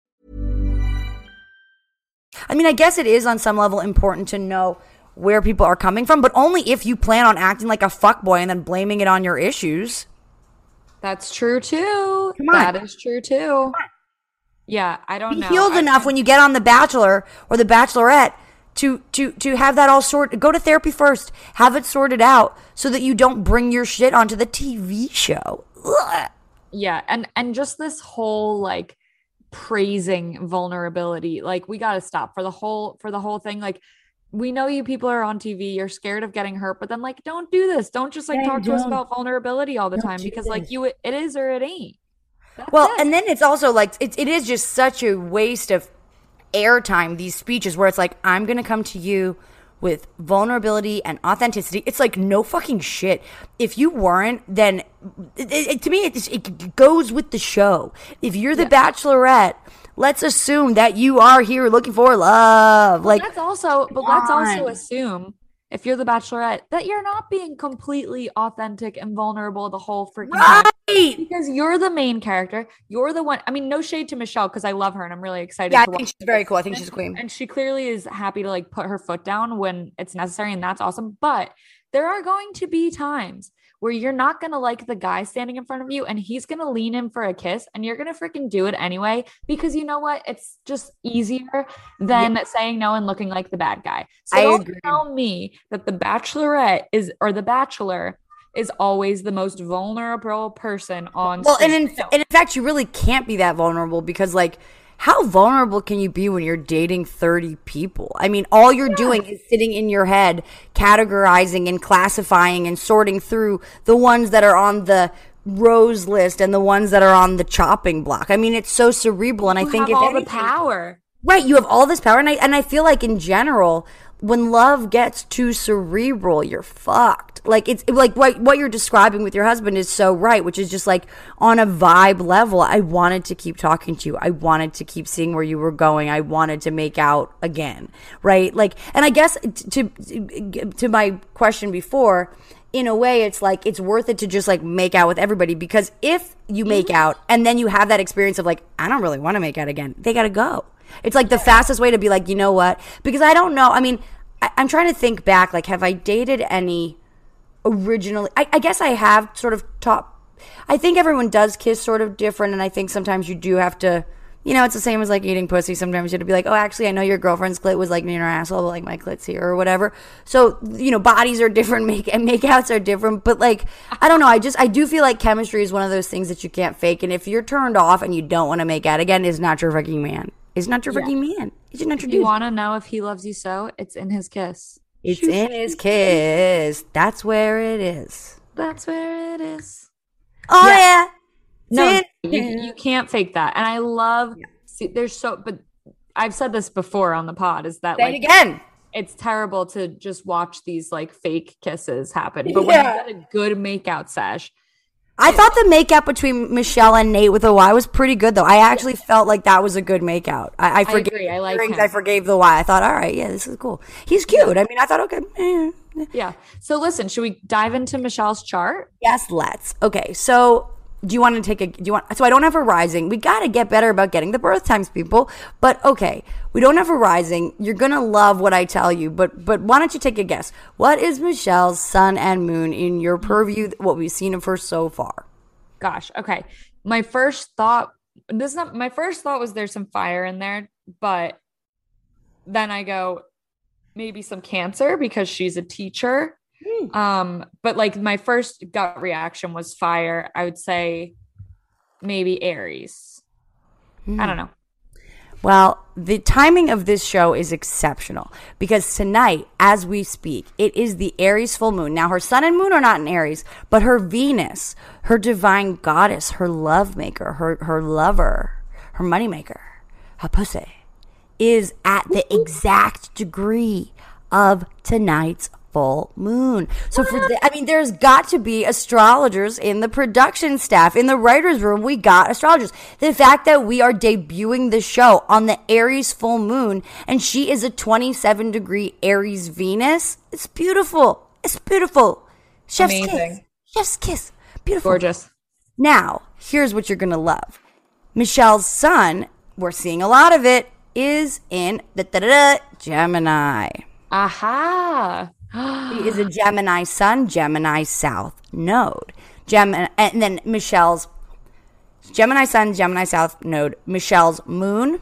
I mean, I guess it is on some level important to know where people are coming from, but only if you plan on acting like a fuckboy and then blaming it on your issues. That's true too. Come on. That is true too. Yeah, I don't know. Be healed enough when you get on The Bachelor or The Bachelorette to have that all sorted. Go to therapy first. Have it sorted out so that you don't bring your shit onto the TV show. Ugh. Yeah, and just this whole like praising vulnerability, like we got to stop for the whole thing. Like, we know you people are on TV, you're scared of getting hurt, but then like, don't do this. Don't just like talk to us about vulnerability all the time because like it is or it ain't. That's it. And then it's also like, it is just such a waste of airtime, these speeches where it's like, I'm going to come to you with vulnerability and authenticity. It's like, no fucking shit. If you weren't, then to me, it goes with the show. If you're the Bachelorette, let's assume that you are here looking for love. Like, let's also assume if you're the Bachelorette that you're not being completely authentic and vulnerable the whole freaking time. Because you're the main character. You're the one. I mean, no shade to Michelle because I love her and I'm really excited. Yeah, I think she's very cool. I think she's a queen. And she clearly is happy to like put her foot down when it's necessary, and that's awesome. But there are going to be times where you're not going to like the guy standing in front of you and he's going to lean in for a kiss and you're going to freaking do it anyway, because you know what? It's just easier than saying no and looking like the bad guy. So don't tell me that the Bachelorette or the Bachelor is always the most vulnerable person on and in fact, you really can't be that vulnerable because like, how vulnerable can you be when you're dating 30 people? I mean, all you're doing is sitting in your head, categorizing and classifying and sorting through the ones that are on the rose list and the ones that are on the chopping block. I mean, it's so cerebral. And I think you have all the power. Right. You have all this power. And I feel like in general, when love gets too cerebral, you're fucked. Like, it's like what you're describing with your husband is so right, which is just like on a vibe level. I wanted to keep talking to you. I wanted to keep seeing where you were going. I wanted to make out again. Right. Like, and I guess to my question before, in a way, it's like, it's worth it to just like make out with everybody, because if you make out and then you have that experience of like, I don't really want to make out again, they got to go. It's like the fastest way to be like, you know what? Because I don't know. I mean, I'm trying to think back. Like, have I dated any originally? I guess I have sort of I think everyone does kiss sort of different. And I think sometimes you do have to You know, it's the same as like eating pussy. Sometimes you have to be like, oh, actually, I know your girlfriend's clit was like near her asshole, but like my clit's here or whatever. So, you know, bodies are different, makeouts are different. But like, I don't know. I do feel like chemistry is one of those things that you can't fake. And if you're turned off and you don't want to make out again, it's not your fucking man. It's not your fucking man. It's not your dude. You want to know if he loves you so? It's in his kiss. It's in his kiss. That's where it is. That's where it is. Oh, yeah. No, you can't fake that. And I love, but I've said this before on the pod, is that Say it again. It's terrible to just watch these like fake kisses happen. But when you get a good makeout sesh. I thought the makeout between Michelle and Nate with a Y was pretty good, though. I actually felt like that was a good makeout. I agree. I like him. I forgave the Y. I thought, all right, yeah, this is cool. He's cute. I mean, I thought, okay. Yeah. So listen, should we dive into Michelle's chart? Yes, let's. Okay, so do you want to so I don't have a rising. We got to get better about getting the birth times, people. But okay, we don't have a rising. You're going to love what I tell you, but why don't you take a guess? What is Michelle's sun and moon in your purview, what we've seen of her so far? Gosh, okay. My first thought was there's some fire in there, but then I go, maybe some Cancer because she's a teacher. But like my first gut reaction was fire. I would say maybe Aries. I don't know. Well, the timing of this show is exceptional because tonight, as we speak, it is the Aries full moon. Now, her sun and moon are not in Aries, but her Venus, her divine goddess, her love maker, her lover, her money maker, her pussy, is at the exact degree of tonight's full moon. So there's got to be astrologers in the production staff, in the writer's room. We got astrologers. The fact that we are debuting the show on the Aries full moon and she is a 27 degree Aries Venus, it's beautiful. It's beautiful. Chef's amazing. Kiss. Chef's kiss. Beautiful. Gorgeous. Now, here's what you're going to love. Michelle's sun, we're seeing a lot of it, is in Gemini. Aha. She is a Gemini sun, Gemini south node. And then Michelle's Gemini sun, Gemini south node. Michelle's moon,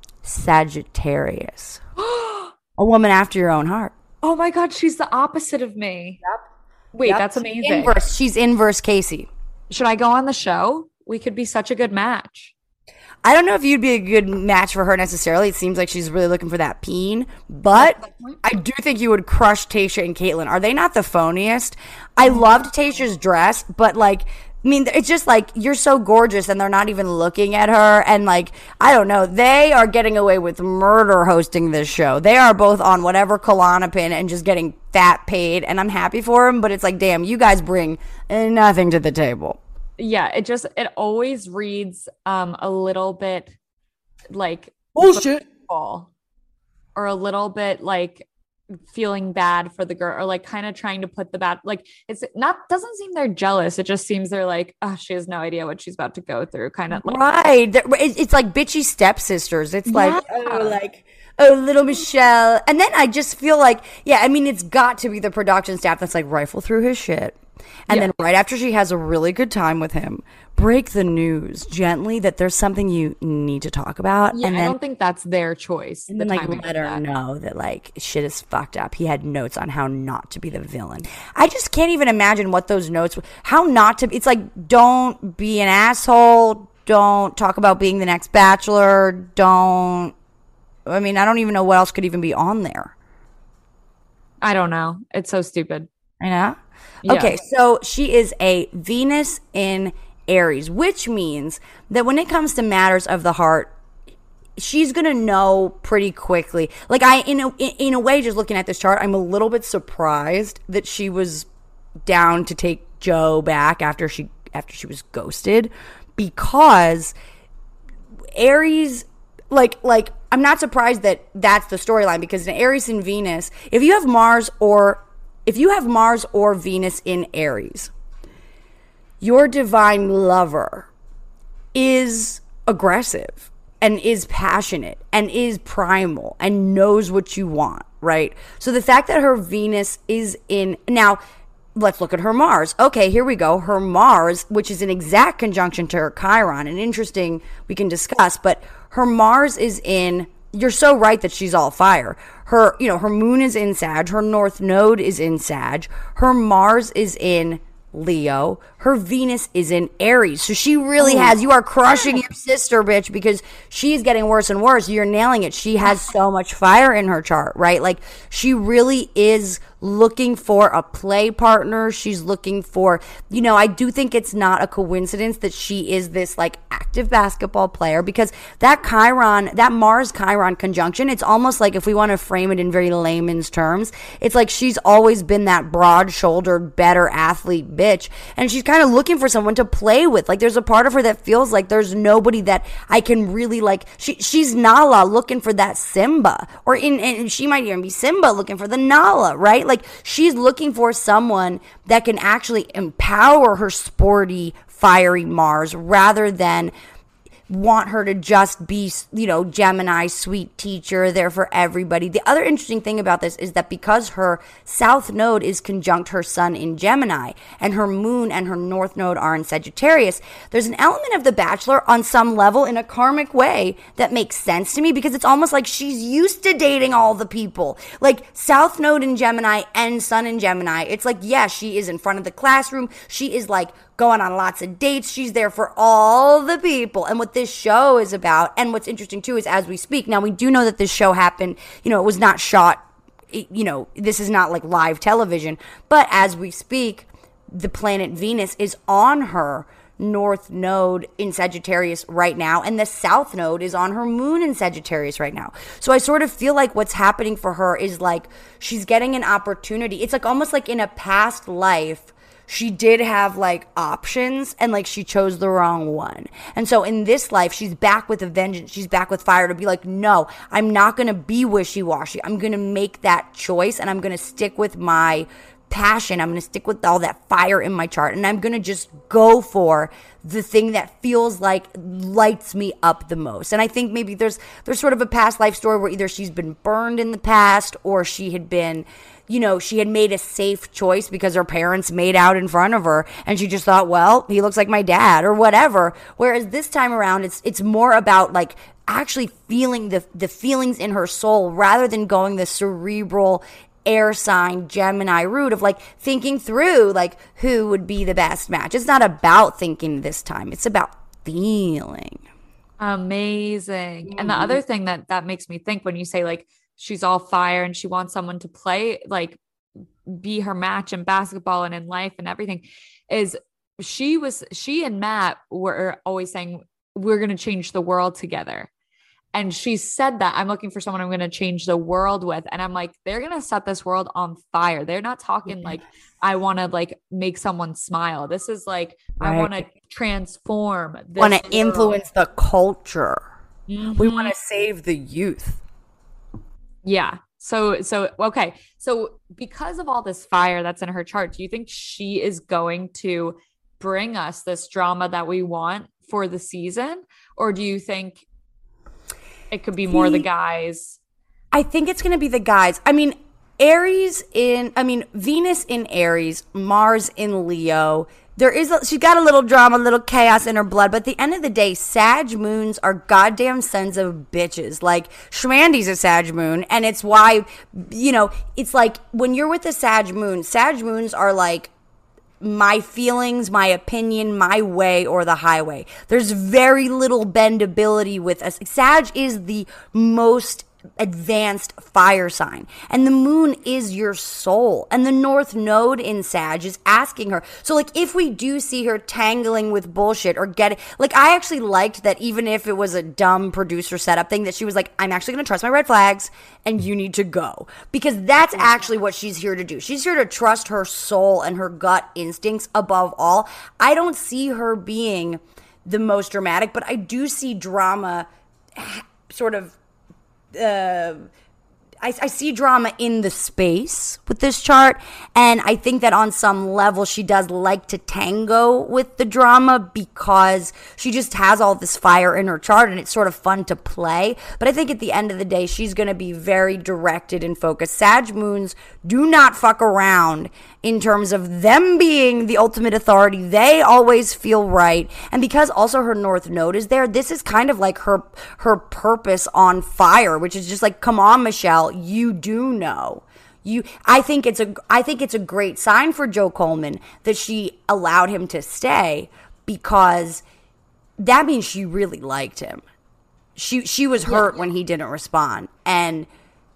Sagittarius. A woman after your own heart. Oh my God, she's the opposite of me. Yep. Wait, that's amazing. She's inverse Casey. Should I go on the show? We could be such a good match. I don't know if you'd be a good match for her necessarily. It seems like she's really looking for that peen. But I do think you would crush Tayshia and Caitlyn. Are they not the phoniest? I loved Tayshia's dress, but like, I mean, it's just like, you're so gorgeous and they're not even looking at her. And like, I don't know. They are getting away with murder hosting this show. They are both on whatever Klonopin and just getting fat paid. And I'm happy for them. But it's like, damn, you guys bring nothing to the table. Yeah, it always reads a little bit like bullshit, or a little bit like feeling bad for the girl, or like kind of trying to put the bad, like doesn't seem they're jealous. It just seems they're like, oh, she has no idea what she's about to go through, kind of like. Right. It's like bitchy stepsisters. It's like, oh, little Michelle. And then I just feel like, yeah, I mean, it's got to be the production staff that's like rifle through his shit. And then right after she has a really good time with him, break the news gently that there's something you need to talk about. Yeah, and then, I don't think that's their choice. And then like let her know that like shit is fucked up. He had notes on how not to be the villain. I just can't even imagine what those notes, how not to, it's like, don't be an asshole. Don't talk about being the next Bachelor. I don't even know what else could even be on there. I don't know. It's so stupid. I know. Yeah. Okay, so she is a Venus in Aries, which means that when it comes to matters of the heart, she's gonna know pretty quickly. Like in a way, just looking at this chart, I'm a little bit surprised that she was down to take Joe back after she was ghosted, because Aries, like I'm not surprised that that's the storyline, because in Aries and Venus, if you have Mars or Venus in Aries, your divine lover is aggressive and is passionate and is primal and knows what you want, right? So the fact that her Venus is in, now let's look at her Mars. Okay, here we go. Her Mars, which is an exact conjunction to her Chiron, and interesting, we can discuss, but her Mars is in, you're so right that she's all fire. Her, her moon is in Sag, her North Node is in Sag, her Mars is in Leo, her Venus is in Aries. So she really has, you are crushing your sister, bitch, because she's getting worse and worse. You're nailing it. She has so much fire in her chart, right? Like, she really is looking for a play partner. She's looking for, I do think it's not a coincidence that she is this like active basketball player, because that Mars Chiron conjunction, it's almost like, if we want to frame it in very layman's terms, it's like she's always been that broad-shouldered, better athlete bitch, and she's kind of looking for someone to play with. Like, there's a part of her that feels like there's nobody that I can really like. She's Nala looking for that Simba, and she might even be Simba looking for the Nala, right? Like, she's looking for someone that can actually empower her sporty, fiery Mars, rather than want her to just be, Gemini, sweet teacher, there for everybody. The other interesting thing about this is that because her South Node is conjunct her Sun in Gemini, and her Moon and her North Node are in Sagittarius, there's an element of The Bachelor on some level in a karmic way that makes sense to me, because it's almost like she's used to dating all the people. Like, South Node in Gemini and Sun in Gemini, it's like, yeah, she is in front of the classroom. She is like going on lots of dates. She's there for all the people. And what this show is about, and what's interesting too, is as we speak, now we do know that this show happened, it was not shot, this is not like live television, but as we speak, the planet Venus is on her North Node in Sagittarius right now, and the South Node is on her Moon in Sagittarius right now. So I sort of feel like what's happening for her is like she's getting an opportunity. It's like almost like in a past life, she did have like options, and like she chose the wrong one. And so in this life, she's back with a vengeance. She's back with fire to be like, no, I'm not going to be wishy-washy. I'm going to make that choice, and I'm going to stick with my passion. I'm going to stick with all that fire in my chart, and I'm going to just go for the thing that feels like lights me up the most. And I think maybe there's sort of a past life story where either she's been burned in the past, or she had been, she had made a safe choice because her parents made out in front of her, and she just thought, well, he looks like my dad, or whatever. Whereas this time around, it's more about like actually feeling the feelings in her soul, rather than going the cerebral air sign Gemini route of like thinking through like who would be the best match. It's not about thinking this time. It's about feeling. Amazing. And the other thing that makes me think when you say like she's all fire and she wants someone to play, like be her match in basketball and in life and everything, is she and Matt were always saying, we're going to change the world together. And she said that I'm looking for someone I'm going to change the world with. And I'm like, they're going to set this world on fire. They're not talking like, I want to like make someone smile. This is like, right. I want to transform this want to influence the culture. Mm-hmm. We want to save the youth. Yeah. So, okay. So because of all this fire that's in her chart, do you think she is going to bring us this drama that we want for the season? Or do you think it could be more the guys? I think it's going to be the guys. I mean, Venus in Aries, Mars in Leo. She's got a little drama, a little chaos in her blood. But at the end of the day, Sag moons are goddamn sons of bitches. Like, Schmandy's a Sag moon. And it's why, it's like when you're with a Sag moons are like, my feelings, my opinion, my way, or the highway. There's very little bendability with us. Sag is the most advanced fire sign, and the moon is your soul, and the North Node in Sag is asking her. So like if we do see her tangling with bullshit or getting, like, I actually liked that, even if it was a dumb producer setup thing, that she was like, I'm actually going to trust my red flags and you need to go, because that's actually what she's here to do. She's here to trust her soul and her gut instincts above all. I don't see her being the most dramatic, but I do see drama sort of I see drama in the space with this chart, and I think that on some level she does like to tango with the drama because she just has all this fire in her chart and it's sort of fun to play. But I think at the end of the day, she's going to be very directed and focused. Sag moons do not fuck around in terms of them being the ultimate authority. They always feel right. And because also her North Node is there, this is kind of like her purpose on fire, which is just like, come on, Michelle, you do know. I think it's a great sign for Joe Coleman that she allowed him to stay, because that means she really liked him. She was hurt when he didn't respond. And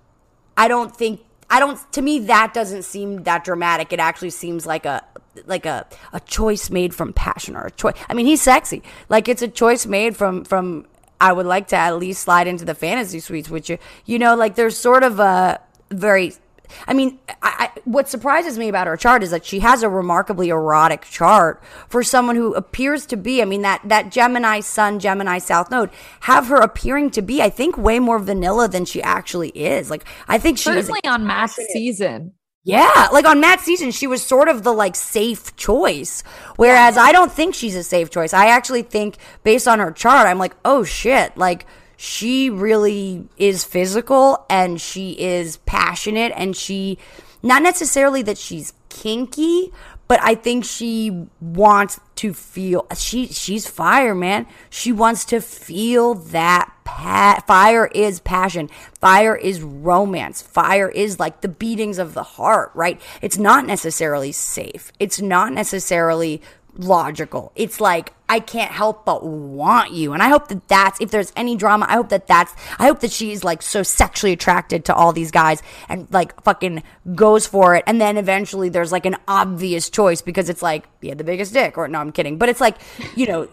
to me, that doesn't seem that dramatic. It actually seems like a choice made from passion, or a choice. I mean, he's sexy. Like, it's a choice made from I would like to at least slide into the fantasy suites with you. You know, like, there's sort of a very, I mean, what surprises me about her chart is that she has a remarkably erotic chart for someone who appears to be, I mean, that Gemini Sun, Gemini South Node have her appearing to be, I think, way more vanilla than she actually is. Like, I think she was certainly on Matt's season. Yeah, like on Matt's season, she was sort of the like safe choice. Whereas I don't think she's a safe choice. I actually think, based on her chart, I'm like, oh shit, like, she really is physical and she is passionate, and she, not necessarily that she's kinky, but I think she wants to feel, she's fire, man. She wants to feel that fire is passion. Fire is romance. Fire is like the beatings of the heart, right? It's not necessarily safe. It's not necessarily logical. It's like, I can't help but want you. And I hope that that's, if there's any drama, I hope that she's like so sexually attracted to all these guys and like fucking goes for it. And then eventually there's like an obvious choice because it's like, he had the biggest dick, or no, I'm kidding. But it's like, you know,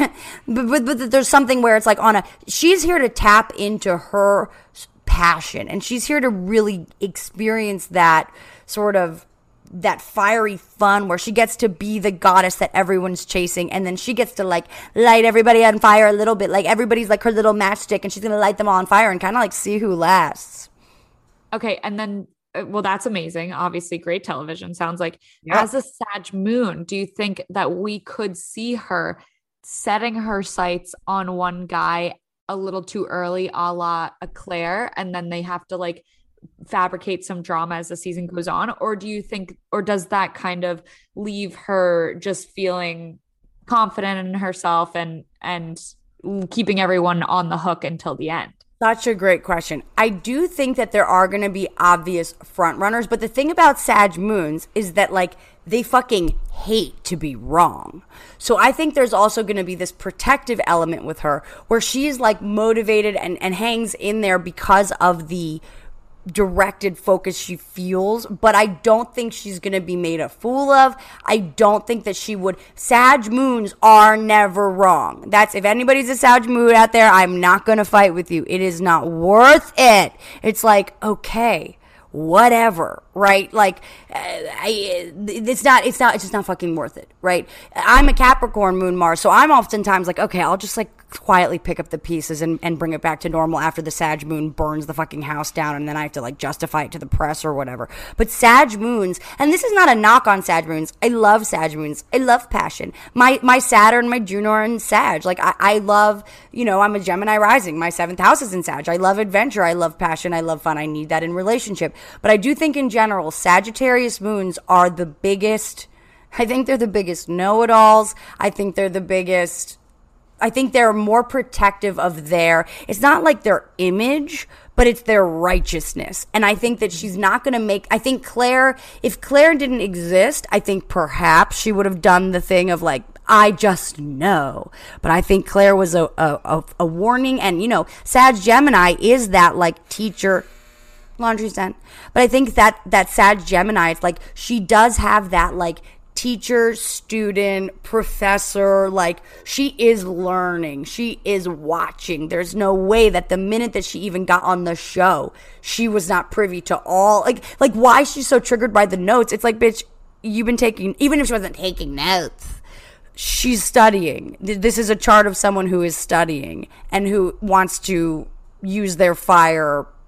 but there's something where it's like she's here to tap into her passion, and she's here to really experience that sort of, that fiery fun where she gets to be the goddess that everyone's chasing, and then she gets to like light everybody on fire a little bit, like everybody's like her little matchstick, and she's gonna light them all on fire and kind of like see who lasts. Okay, and then well, that's amazing. Obviously, great television. Sounds like, as a Sag moon, do you think that we could see her setting her sights on one guy a little too early, a la a Claire, and then they have to like fabricate some drama as the season goes on? Or do you think, or does that kind of leave her just feeling confident in herself and keeping everyone on the hook until the end? Such a great question. I do think that there are going to be obvious front runners, but the thing about Sag moons is that like they fucking hate to be wrong. So I think there's also going to be this protective element with her where she's like motivated and hangs in there because of the directed focus she feels, but I don't think she's gonna be made a fool of. I don't think that she would. Sag moons are never wrong. That's, if anybody's a Sag moon out there, I'm not gonna fight with you. It is not worth it. It's like, okay, whatever, right? Like, it's just not fucking worth it, right? I'm a Capricorn moon Mars, so I'm oftentimes like, okay, I'll just like quietly pick up the pieces and bring it back to normal after the Sag moon burns the fucking house down, and then I have to like justify it to the press or whatever. But Sag moons, and this is not a knock on Sag moons, I love Sag moons. I love passion. My Saturn, my Juno are in Sag. Like, I love, you know, I'm a Gemini rising. My 7th house is in Sag. I love adventure. I love passion. I love fun. I need that in relationship. But I do think in general, Sagittarius moons are the biggest, I think they're the biggest know-it-alls. I think they're more protective of it's not like their image, but it's their righteousness. And I think that she's not going to I think Claire, if Claire didn't exist, I think perhaps she would have done the thing of like, I just know. But I think Claire was a warning. And, you know, Sag Gemini is that like teacher, laundry stand. But I think that Sag Gemini, it's like she does have that like teacher, student, professor, like she is learning, she is watching. There's no way that the minute that she even got on the show, she was not privy to all, like why she's so triggered by the notes. It's like, bitch, you've been taking, even if she wasn't taking notes, she's studying. This is a chart of someone who is studying and who wants to use their fire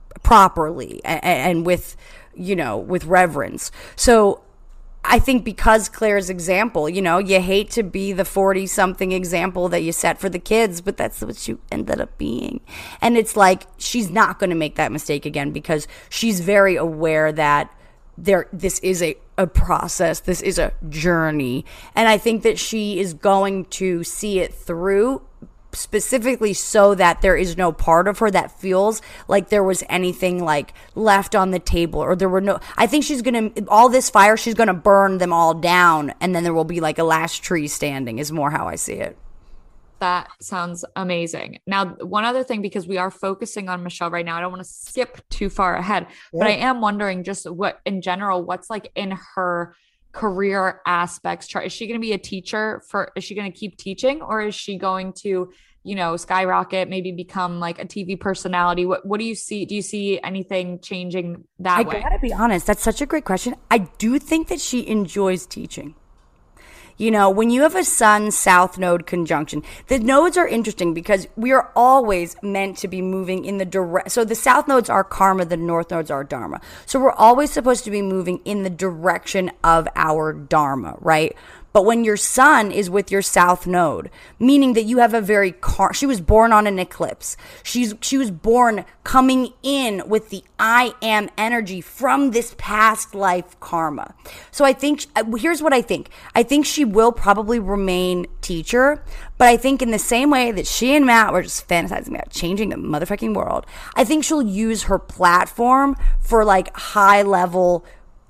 properly and with, you know, with reverence. So I think because Claire's example, you know, you hate to be the 40-something example that you set for the kids, but that's what you ended up being. And it's like, she's not going to make that mistake again because she's very aware that this is a process, this is a journey. And I think that she is going to see it through, specifically so that there is no part of her that feels like there was anything like left on the table, or there were no, I think she's gonna, all this fire, she's gonna burn them all down, and then there will be like a last tree standing, is more how I see it. That sounds amazing. Now, one other thing, because we are focusing on Michelle right now, I don't want to skip too far ahead, but I am wondering just what in general, what's like in her career aspects chart. Is she going to be a teacher is she going to keep teaching, or is she going to, you know, skyrocket, maybe become like a TV personality? What do you see? Do you see anything changing that way? I gotta be honest, that's such a great question. I do think that she enjoys teaching. You know, when you have a Sun-South node conjunction, the nodes are interesting because we are always meant to be moving in the direct. So the South nodes are karma, the North nodes are dharma. So we're always supposed to be moving in the direction of our dharma, right? But when your sun is with your south node, meaning that you have a very she was born on an eclipse. She was born coming in with the I am energy from this past life karma. So I think, here's what I think. I think she will probably remain teacher, but I think in the same way that she and Matt were just fantasizing about changing the motherfucking world, I think she'll use her platform for like high level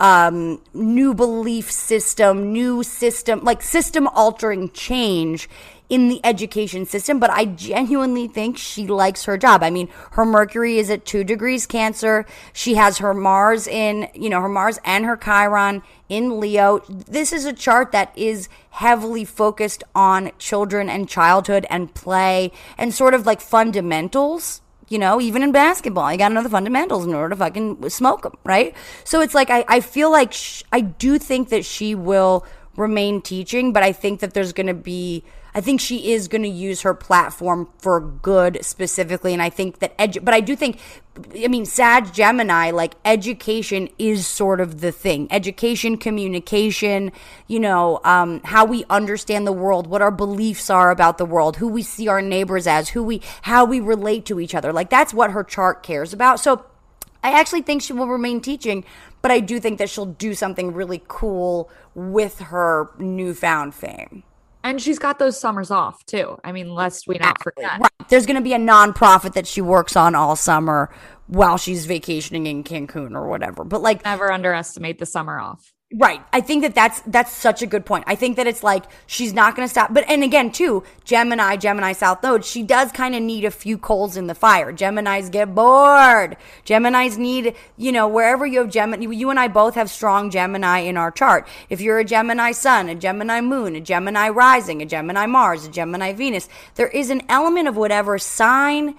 new belief system, like system altering change in the education system. But I genuinely think she likes her job. I mean, her Mercury is at 2 degrees Cancer. She has her Mars in, you know, her Mars and her Chiron in Leo. This is a chart that is heavily focused on children and childhood and play and sort of like fundamentals. You know, even in basketball, you got to know the fundamentals in order to fucking smoke them, right? So it's like, I feel like I do think that she will remain teaching, but I think that there's going to be, I think she is going to use her platform for good specifically. And I think that, but I do think, I mean, Sag Gemini, like education is sort of the thing. Education, communication, you know, how we understand the world, what our beliefs are about the world, who we see our neighbors as, how we relate to each other. Like that's what her chart cares about. So I actually think she will remain teaching, but I do think that she'll do something really cool with her newfound fame. And she's got those summers off too. I mean, lest we not forget. Right. There's going to be a nonprofit that she works on all summer while she's vacationing in Cancun or whatever. But like, never underestimate the summer off. Right. I think that that's such a good point. I think that it's like she's not going to stop. But and again, too, Gemini South Node, she does kind of need a few coals in the fire. Geminis get bored. Geminis need, you know, wherever you have Gemini, you and I both have strong Gemini in our chart. If you're a Gemini Sun, a Gemini Moon, a Gemini Rising, a Gemini Mars, a Gemini Venus, there is an element of whatever sign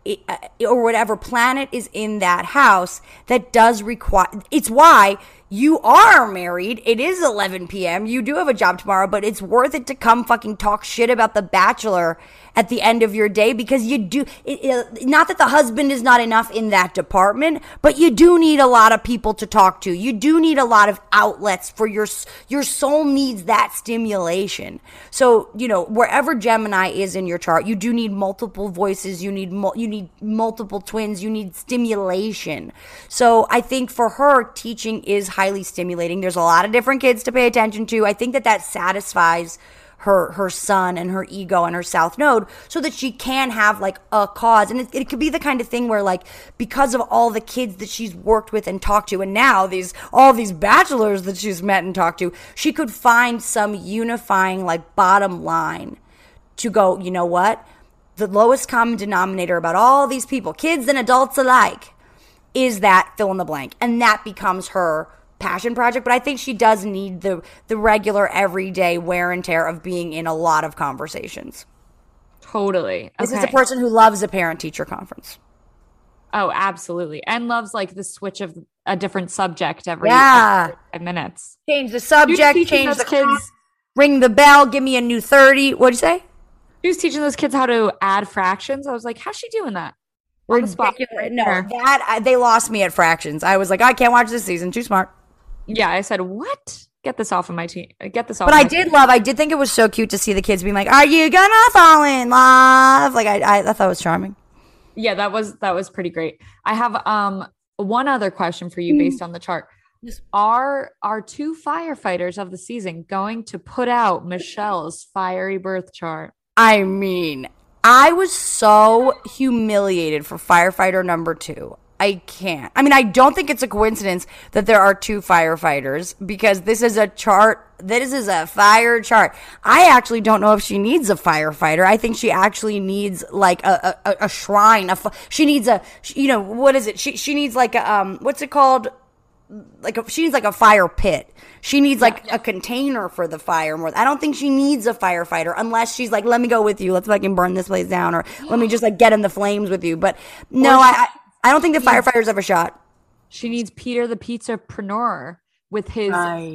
or whatever planet is in that house that does require, it's why you are married. It is 11 p.m. You do have a job tomorrow, but it's worth it to come fucking talk shit about The Bachelor at the end of your day, because you do, not that the husband is not enough in that department, but you do need a lot of people to talk to. You do need a lot of outlets for your soul needs that stimulation. So, you know, wherever Gemini is in your chart, you do need multiple voices. You need multiple twins. You need stimulation. So I think for her, teaching is highly stimulating. There's a lot of different kids to pay attention to. I think that satisfies her sun and her ego and her south node, so that she can have like a cause. And it could be the kind of thing where, like, because of all the kids that she's worked with and talked to, and now all these bachelors that she's met and talked to, she could find some unifying like bottom line to go, you know what, the lowest common denominator about all these people, kids and adults alike, is that fill in the blank. And that becomes her passion project. But I think she does need the regular everyday wear and tear of being in a lot of conversations. Totally. This is a person who loves a parent-teacher conference. Oh, absolutely. And loves like the switch of a different subject every 5 minutes. Change the subject, change the kids, ring the bell, give me a new 30. What'd you say? She was teaching those kids how to add fractions. I was like, how's she doing that? On the spot. Ridiculous. No, they lost me at fractions. I was like, I can't watch this season. Too smart. Yeah, I said, what? Get this off of my team. Get this off. But I did think it was so cute to see the kids being like, "Are you gonna fall in love?" Like I thought it was charming. Yeah, that was pretty great. I have one other question for you based on the chart. Are our 2 firefighters of the season going to put out Michelle's fiery birth chart? I mean, I was so humiliated for firefighter number 2. I can't. I mean, I don't think it's a coincidence that there are 2 firefighters because this is a chart. This is a fire chart. I actually don't know if she needs a firefighter. I think she actually needs like a shrine. She needs what is it? She needs like a, what's it called? She needs like a fire pit. She needs like a container for the fire more. I don't think she needs a firefighter unless she's like, let me go with you. Let's fucking burn this place down, or let me just like get in the flames with you. But no, I don't think the firefighters have a shot. She needs Peter the pizzapreneur with his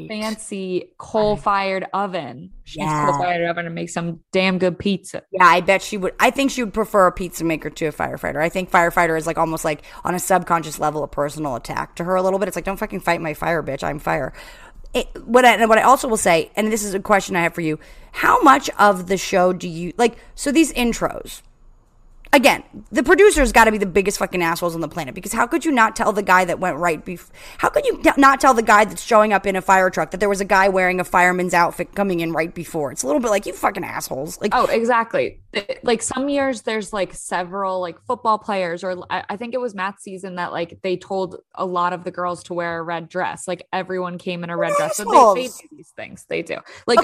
fancy coal-fired oven. She needs coal-fired oven to make some damn good pizza. Yeah, I bet she would. I think she would prefer a pizza maker to a firefighter. I think firefighter is like almost like on a subconscious level a personal attack to her a little bit. It's like, don't fucking fight my fire, bitch. I'm fire. What I also will say, and this is a question I have for you, how much of the show do you like? So these intros. Again, the producer's got to be the biggest fucking assholes on the planet, because how could you not tell the guy that went right before? How could you not tell the guy that's showing up in a fire truck that there was a guy wearing a fireman's outfit coming in right before? It's a little bit like, you fucking assholes. Like, oh, exactly. Like some years there's like several like football players, or I think it was Matt's season that like they told a lot of the girls to wear a red dress. Like everyone came in a red dress. So they do these things. They do. Like,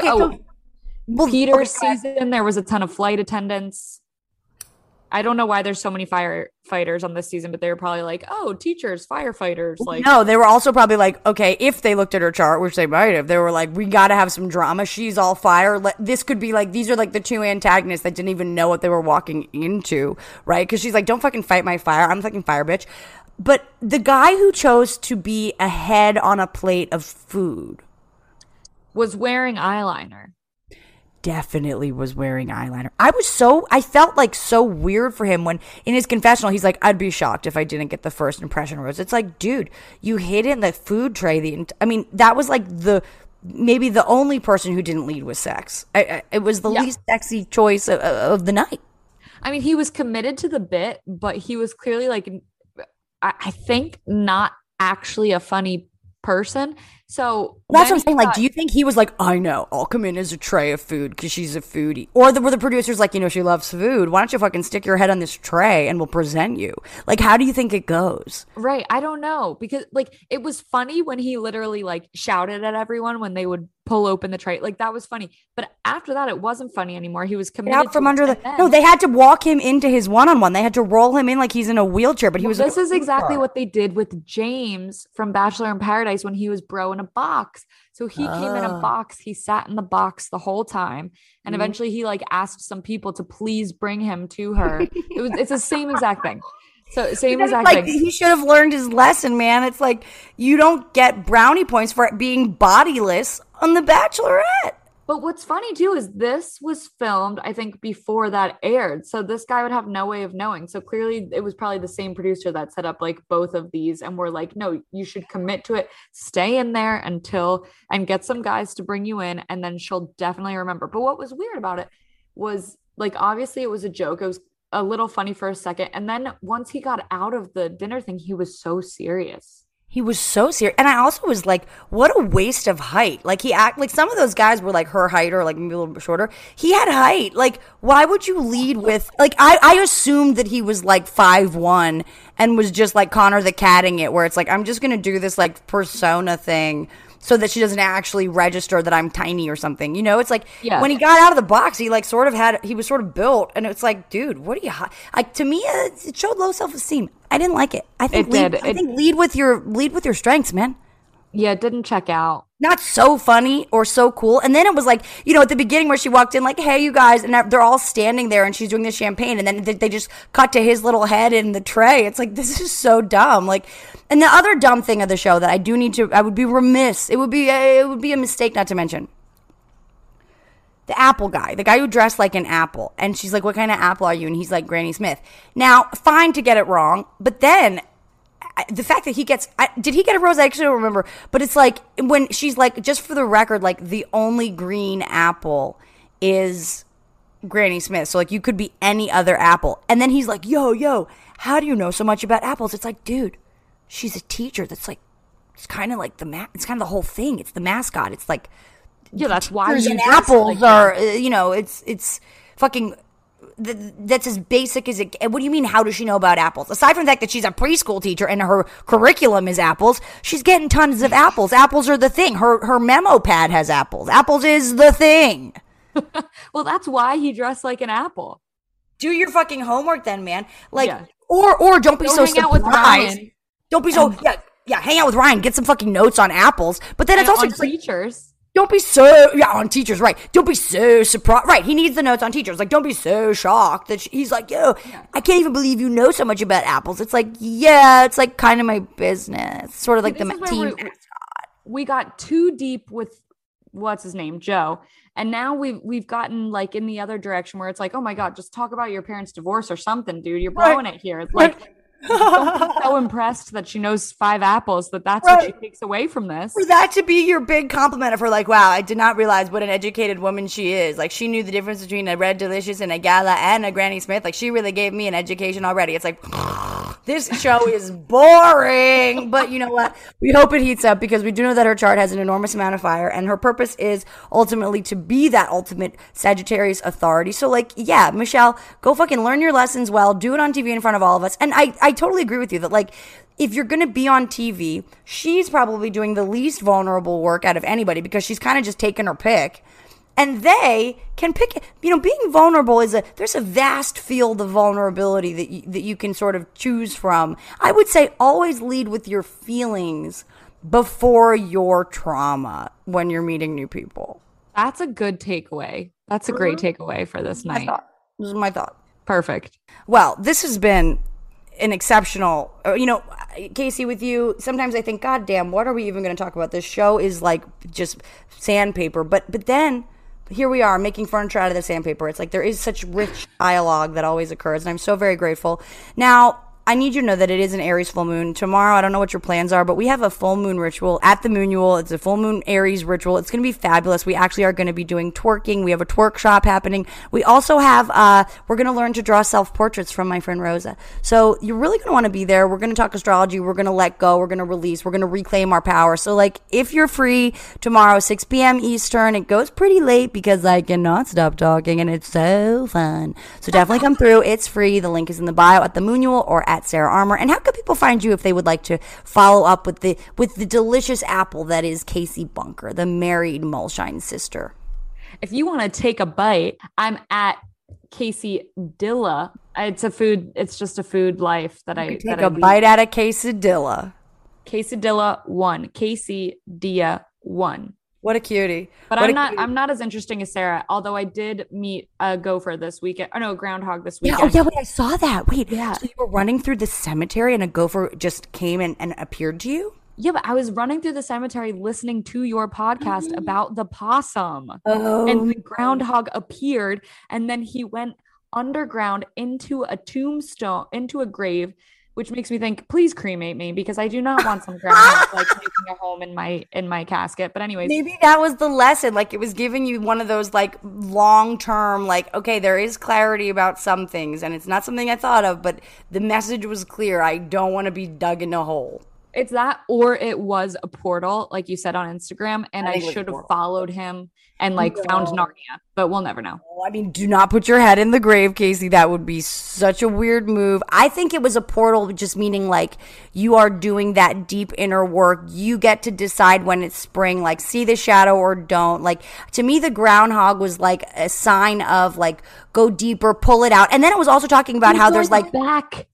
Peter's season, there was a ton of flight attendants. I don't know why there's so many firefighters on this season, but they were probably like, oh, teachers, firefighters. Like, no, they were also probably like, okay, if they looked at her chart, which they might have, they were like, we got to have some drama. She's all fire. This could be like, these are like the 2 antagonists that didn't even know what they were walking into, right? Because she's like, don't fucking fight my fire. I'm fucking fire, bitch. But the guy who chose to be a head on a plate of food was wearing eyeliner. Definitely was wearing eyeliner. I felt like so weird for him when in his confessional he's like, I'd be shocked if I didn't get the first impression rose. It's like, dude, you hid in the food tray. That was like maybe the only person who didn't lead with sex. It was the least sexy choice of the night. I mean, he was committed to the bit, but he was clearly like, I think not actually a funny person. So that's what I'm saying. Like, do you think he was like, I know, I'll come in as a tray of food because she's a foodie? Or were the producers like, she loves food. Why don't you fucking stick your head on this tray and we'll present you? Like, how do you think it goes? Right. I don't know. Because like, it was funny when he literally like shouted at everyone when they would pull open the tray. Like, that was funny. But after that, it wasn't funny anymore. He was committed out from under No, they had to walk him into his one-on-one. They had to roll him in like he's in a wheelchair. But this is exactly what they did with James from Bachelor in Paradise when he was bro in a box. So he came in a box. He sat in the box the whole time. And eventually he like asked some people to please bring him to her. It's the same exact thing. So same exact thing. He should have learned his lesson, man. It's like, you don't get brownie points for being bodiless on The Bachelorette. But what's funny too is this was filmed, I think, before that aired. So this guy would have no way of knowing. So clearly it was probably the same producer that set up like both of these and were like, no, you should commit to it. Stay in there and get some guys to bring you in, and then she'll definitely remember. But what was weird about it was like, obviously it was a joke. It was a little funny for a second. And then once he got out of the dinner thing, he was so serious. He was so serious. And I also was like, what a waste of height. Like, some of those guys were like her height or like maybe a little bit shorter. He had height. Like, why would you lead with, like, I assumed that he was like 5'1" and was just like Connor the Catting it, where it's like, I'm just going to do this like persona thing so that she doesn't actually register that I'm tiny or something. It's like, when he got out of the box, he like he was sort of built, and it's like, dude, what are you, like, to me, it showed low self-esteem. I didn't like it. I think lead with your strengths, man. Yeah, it didn't check out. Not so funny or so cool. And then it was like, at the beginning where she walked in like, hey, you guys, and they're all standing there and she's doing the champagne, and then they just cut to his little head in the tray. It's like, this is so dumb. Like, and the other dumb thing of the show that I would be remiss. It would be a mistake not to mention. the apple guy, the guy who dressed like an apple. And she's like, what kind of apple are you? And he's like, Granny Smith. Now, fine to get it wrong, but then the fact that did he get it rose? I actually don't remember. But it's like when she's like, just for the record, like the only green apple is Granny Smith. So like you could be any other apple. And then he's like, yo, how do you know so much about apples? It's like, dude, she's a teacher. That's like, it's kind of like it's kind of the whole thing. It's the mascot. It's like, yeah, that's why and apples are, it's fucking, that's as basic as it. What do you mean, how does she know about apples? Aside from the fact that she's a preschool teacher and her curriculum is apples, she's getting tons of apples. Apples are the thing. Her memo pad has apples. Apples is the thing. Well, that's why he dressed like an apple. Do your fucking homework then, man. Like, or don't be so hang out with Ryan. Don't be so, hang out with Ryan. Get some fucking notes on apples. But then it's also on teachers. Don't be so, on teachers, right. Don't be so surprised. Right, he needs the notes on teachers. Like, don't be so shocked that he's like, I can't even believe you know so much about apples. It's like, it's like kind of my business. Sort of like the team mascot. We got too deep with, what's his name, Joe. And now we've gotten like in the other direction where it's like, oh my God, just talk about your parents' divorce or something, dude. You're blowing it here. It's like, don't be so impressed that she knows 5 apples that's what she takes away from this. For that to be your big compliment of her, like, wow, I did not realize what an educated woman she is. Like, she knew the difference between a Red Delicious and a Gala and a Granny Smith. Like, she really gave me an education already. It's like, this show is boring. But you know what? We hope it heats up because we do know that her chart has an enormous amount of fire, and her purpose is ultimately to be that ultimate Sagittarius authority. So, like, yeah, Michelle, go fucking learn your lessons well. Do it on TV in front of all of us. And I totally agree with you that, like, if you're going to be on TV, she's probably doing the least vulnerable work out of anybody because she's kind of just taking her pick. And they can pick, being vulnerable there's a vast field of vulnerability that you can sort of choose from. I would say always lead with your feelings before your trauma when you're meeting new people. That's a good takeaway. That's a great takeaway for this night. This is my thought. Perfect. Well, this has been an exceptional, Casey, with you, sometimes I think, God damn, what are we even going to talk about? This show is like just sandpaper. But then here we are making furniture out of the sandpaper. It's like there is such rich dialogue that always occurs, and I'm so very grateful. Now, I need you to know that it is an Aries full moon. Tomorrow, I don't know what your plans are, but we have a full moon ritual at the Moonual. It's a full moon Aries ritual. It's going to be fabulous. We actually are going to be doing twerking. We have a twerk shop happening. We also have, we're going to learn to draw self-portraits from my friend Rosa. So you're really going to want to be there. We're going to talk astrology. We're going to let go. We're going to release. We're going to reclaim our power. So, like, if you're free tomorrow, 6 p.m. Eastern, it goes pretty late because I cannot stop talking, and it's so fun. So definitely come through. It's free. The link is in the bio at the Moonual or at Sarah Armour. And how can people find you if they would like to follow up with the delicious apple that is Casey Bunker, the married Mulshine sister? If you want to take a bite, I'm at Casey Dilla. It's just a food life that I take a bite out of Quesadilla. Quesadilla 1. Casey Dia 1. What a cutie. But I'm not as interesting as Sarah, although I did meet a gopher this weekend. Or no, a groundhog this weekend. Wait, I saw that. Wait, yeah. So you were running through the cemetery and a gopher just came and appeared to you? Yeah, but I was running through the cemetery listening to your podcast about the possum. Oh. And the groundhog appeared, and then he went underground into a tombstone, into a grave, which makes me think, please cremate me, because I do not want some groundhog like making a home in my casket. But anyways, maybe that was the lesson. Like, it was giving you one of those like long-term, like, okay, there is clarity about some things, and it's not something I thought of, but the message was clear. I don't want to be dug in a hole. It's that, or it was a portal, like you said on Instagram, and I should have followed him and found Narnia, but we'll never know. I mean, do not put your head in the grave, Casey. That would be such a weird move. I think it was a portal, just meaning like you are doing that deep inner work. You get to decide when it's spring, like see the shadow or don't. Like, to me, the groundhog was like a sign of like go deeper, pull it out. And then it was also talking about how there's like back.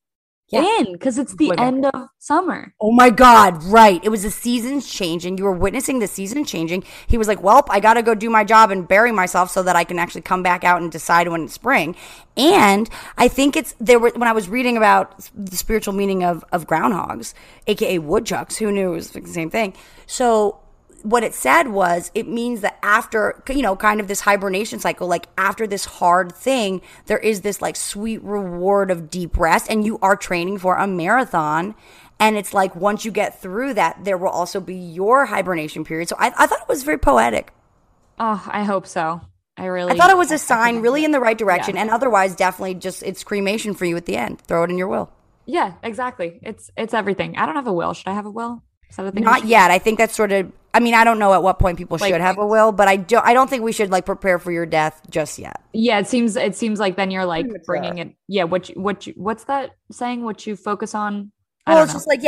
In because it's the end of summer. Oh my God, right. It was the seasons changing. You were witnessing the season changing. He was like, welp, I got to go do my job and bury myself so that I can actually come back out and decide when it's spring. And I think when I was reading about the spiritual meaning of groundhogs, aka woodchucks, who knew it was the same thing. So what it said was it means that after, you know, kind of this hibernation cycle, like after this hard thing, there is this like sweet reward of deep rest, and you are training for a marathon. And it's like once you get through that, there will also be your hibernation period. So I thought it was very poetic. Oh, I hope so. I thought it was a sign really in the right direction. Yeah. And otherwise, definitely just it's cremation for you at the end. Throw it in your will. Yeah, exactly. It's everything. I don't have a will. Should I have a will? Is that a thing? Not yet. I think that's sort of, I mean, I don't know at what point people should have a will, but I don't think we should like prepare for your death just yet. Yeah, it seems like then you're like bringing it. Yeah, what's that saying? What you focus on? Well, it's just like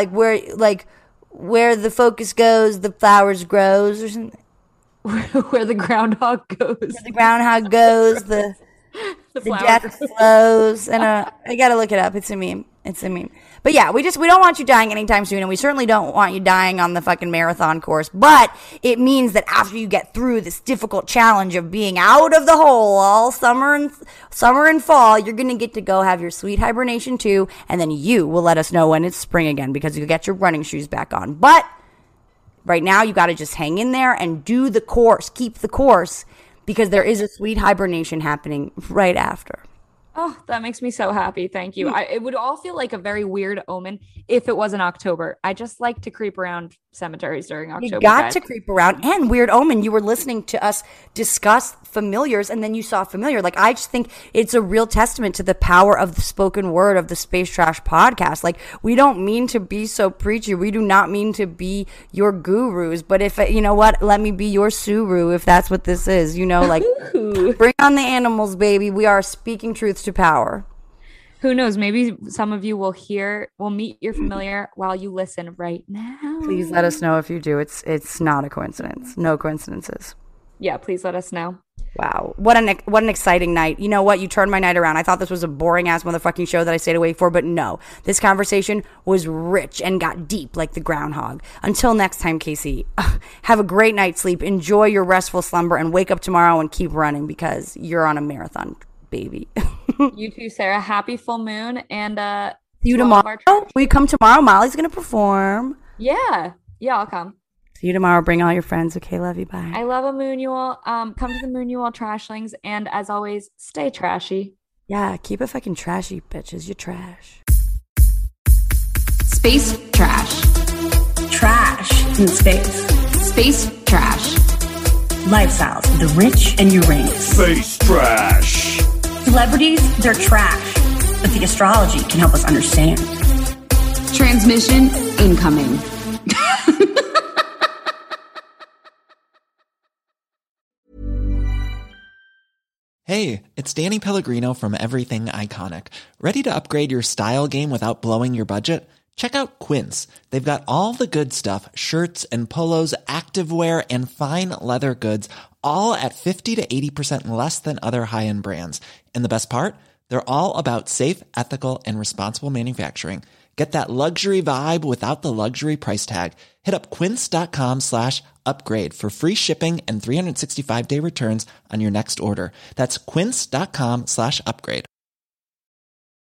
where the focus goes, the flowers grows, or something. Where the groundhog goes. Where the groundhog goes, the death flows. And I gotta look it up. It's a meme. But yeah, we don't want you dying anytime soon, and we certainly don't want you dying on the fucking marathon course. But it means that after you get through this difficult challenge of being out of the hole all summer and fall, you're gonna get to go have your sweet hibernation too, and then you will let us know when it's spring again because you get your running shoes back on. But right now, you got to just hang in there and do the course, keep the course, because there is a sweet hibernation happening right after. Oh, that makes me so happy. Thank you. It would all feel like a very weird omen if it was in October. I just like to creep around cemeteries during October. You got to creep around. And weird omen, you were listening to us discuss familiars and then you saw familiar. Like, I just think it's a real testament to the power of the spoken word of the Space Trash podcast. Like, we don't mean to be so preachy. We do not mean to be your gurus. But if, you know what, let me be your Suru if that's what this is. You know, like, bring on the animals, baby. We are speaking truth to power. Who knows? Maybe some of you will meet your familiar while you listen right now. Please let us know if you do. It's not a coincidence. No coincidences. Yeah, please let us know. Wow. What an exciting night. You know what? You turned my night around. I thought this was a boring ass motherfucking show that I stayed awake for, but no. This conversation was rich and got deep like the groundhog. Until next time, Casey, have a great night's sleep. Enjoy your restful slumber and wake up tomorrow and keep running because you're on a marathon, baby. You too, Sarah. Happy full moon, and see you tomorrow. Will you come tomorrow? Molly's gonna perform. Yeah, I'll come. See you tomorrow. Bring all your friends. Okay, love you. Bye. I love a Moonual. Come to the Moonual Trashlings, and as always, stay trashy. Yeah, keep it fucking trashy, bitches. You're trash. Space trash. Trash in space. Space trash. Lifestyles of the rich and Uranus. Space trash. Celebrities, they're trash, but the astrology can help us understand. Transmission incoming. Hey, it's Danny Pellegrino from Everything Iconic. Ready to upgrade your style game without blowing your budget? Check out Quince. They've got all the good stuff, shirts and polos, activewear, and fine leather goods, all at 50 to 80% less than other high-end brands. And the best part? They're all about safe, ethical, and responsible manufacturing. Get that luxury vibe without the luxury price tag. Hit up quince.com/upgrade for free shipping and 365-day returns on your next order. That's quince.com/upgrade.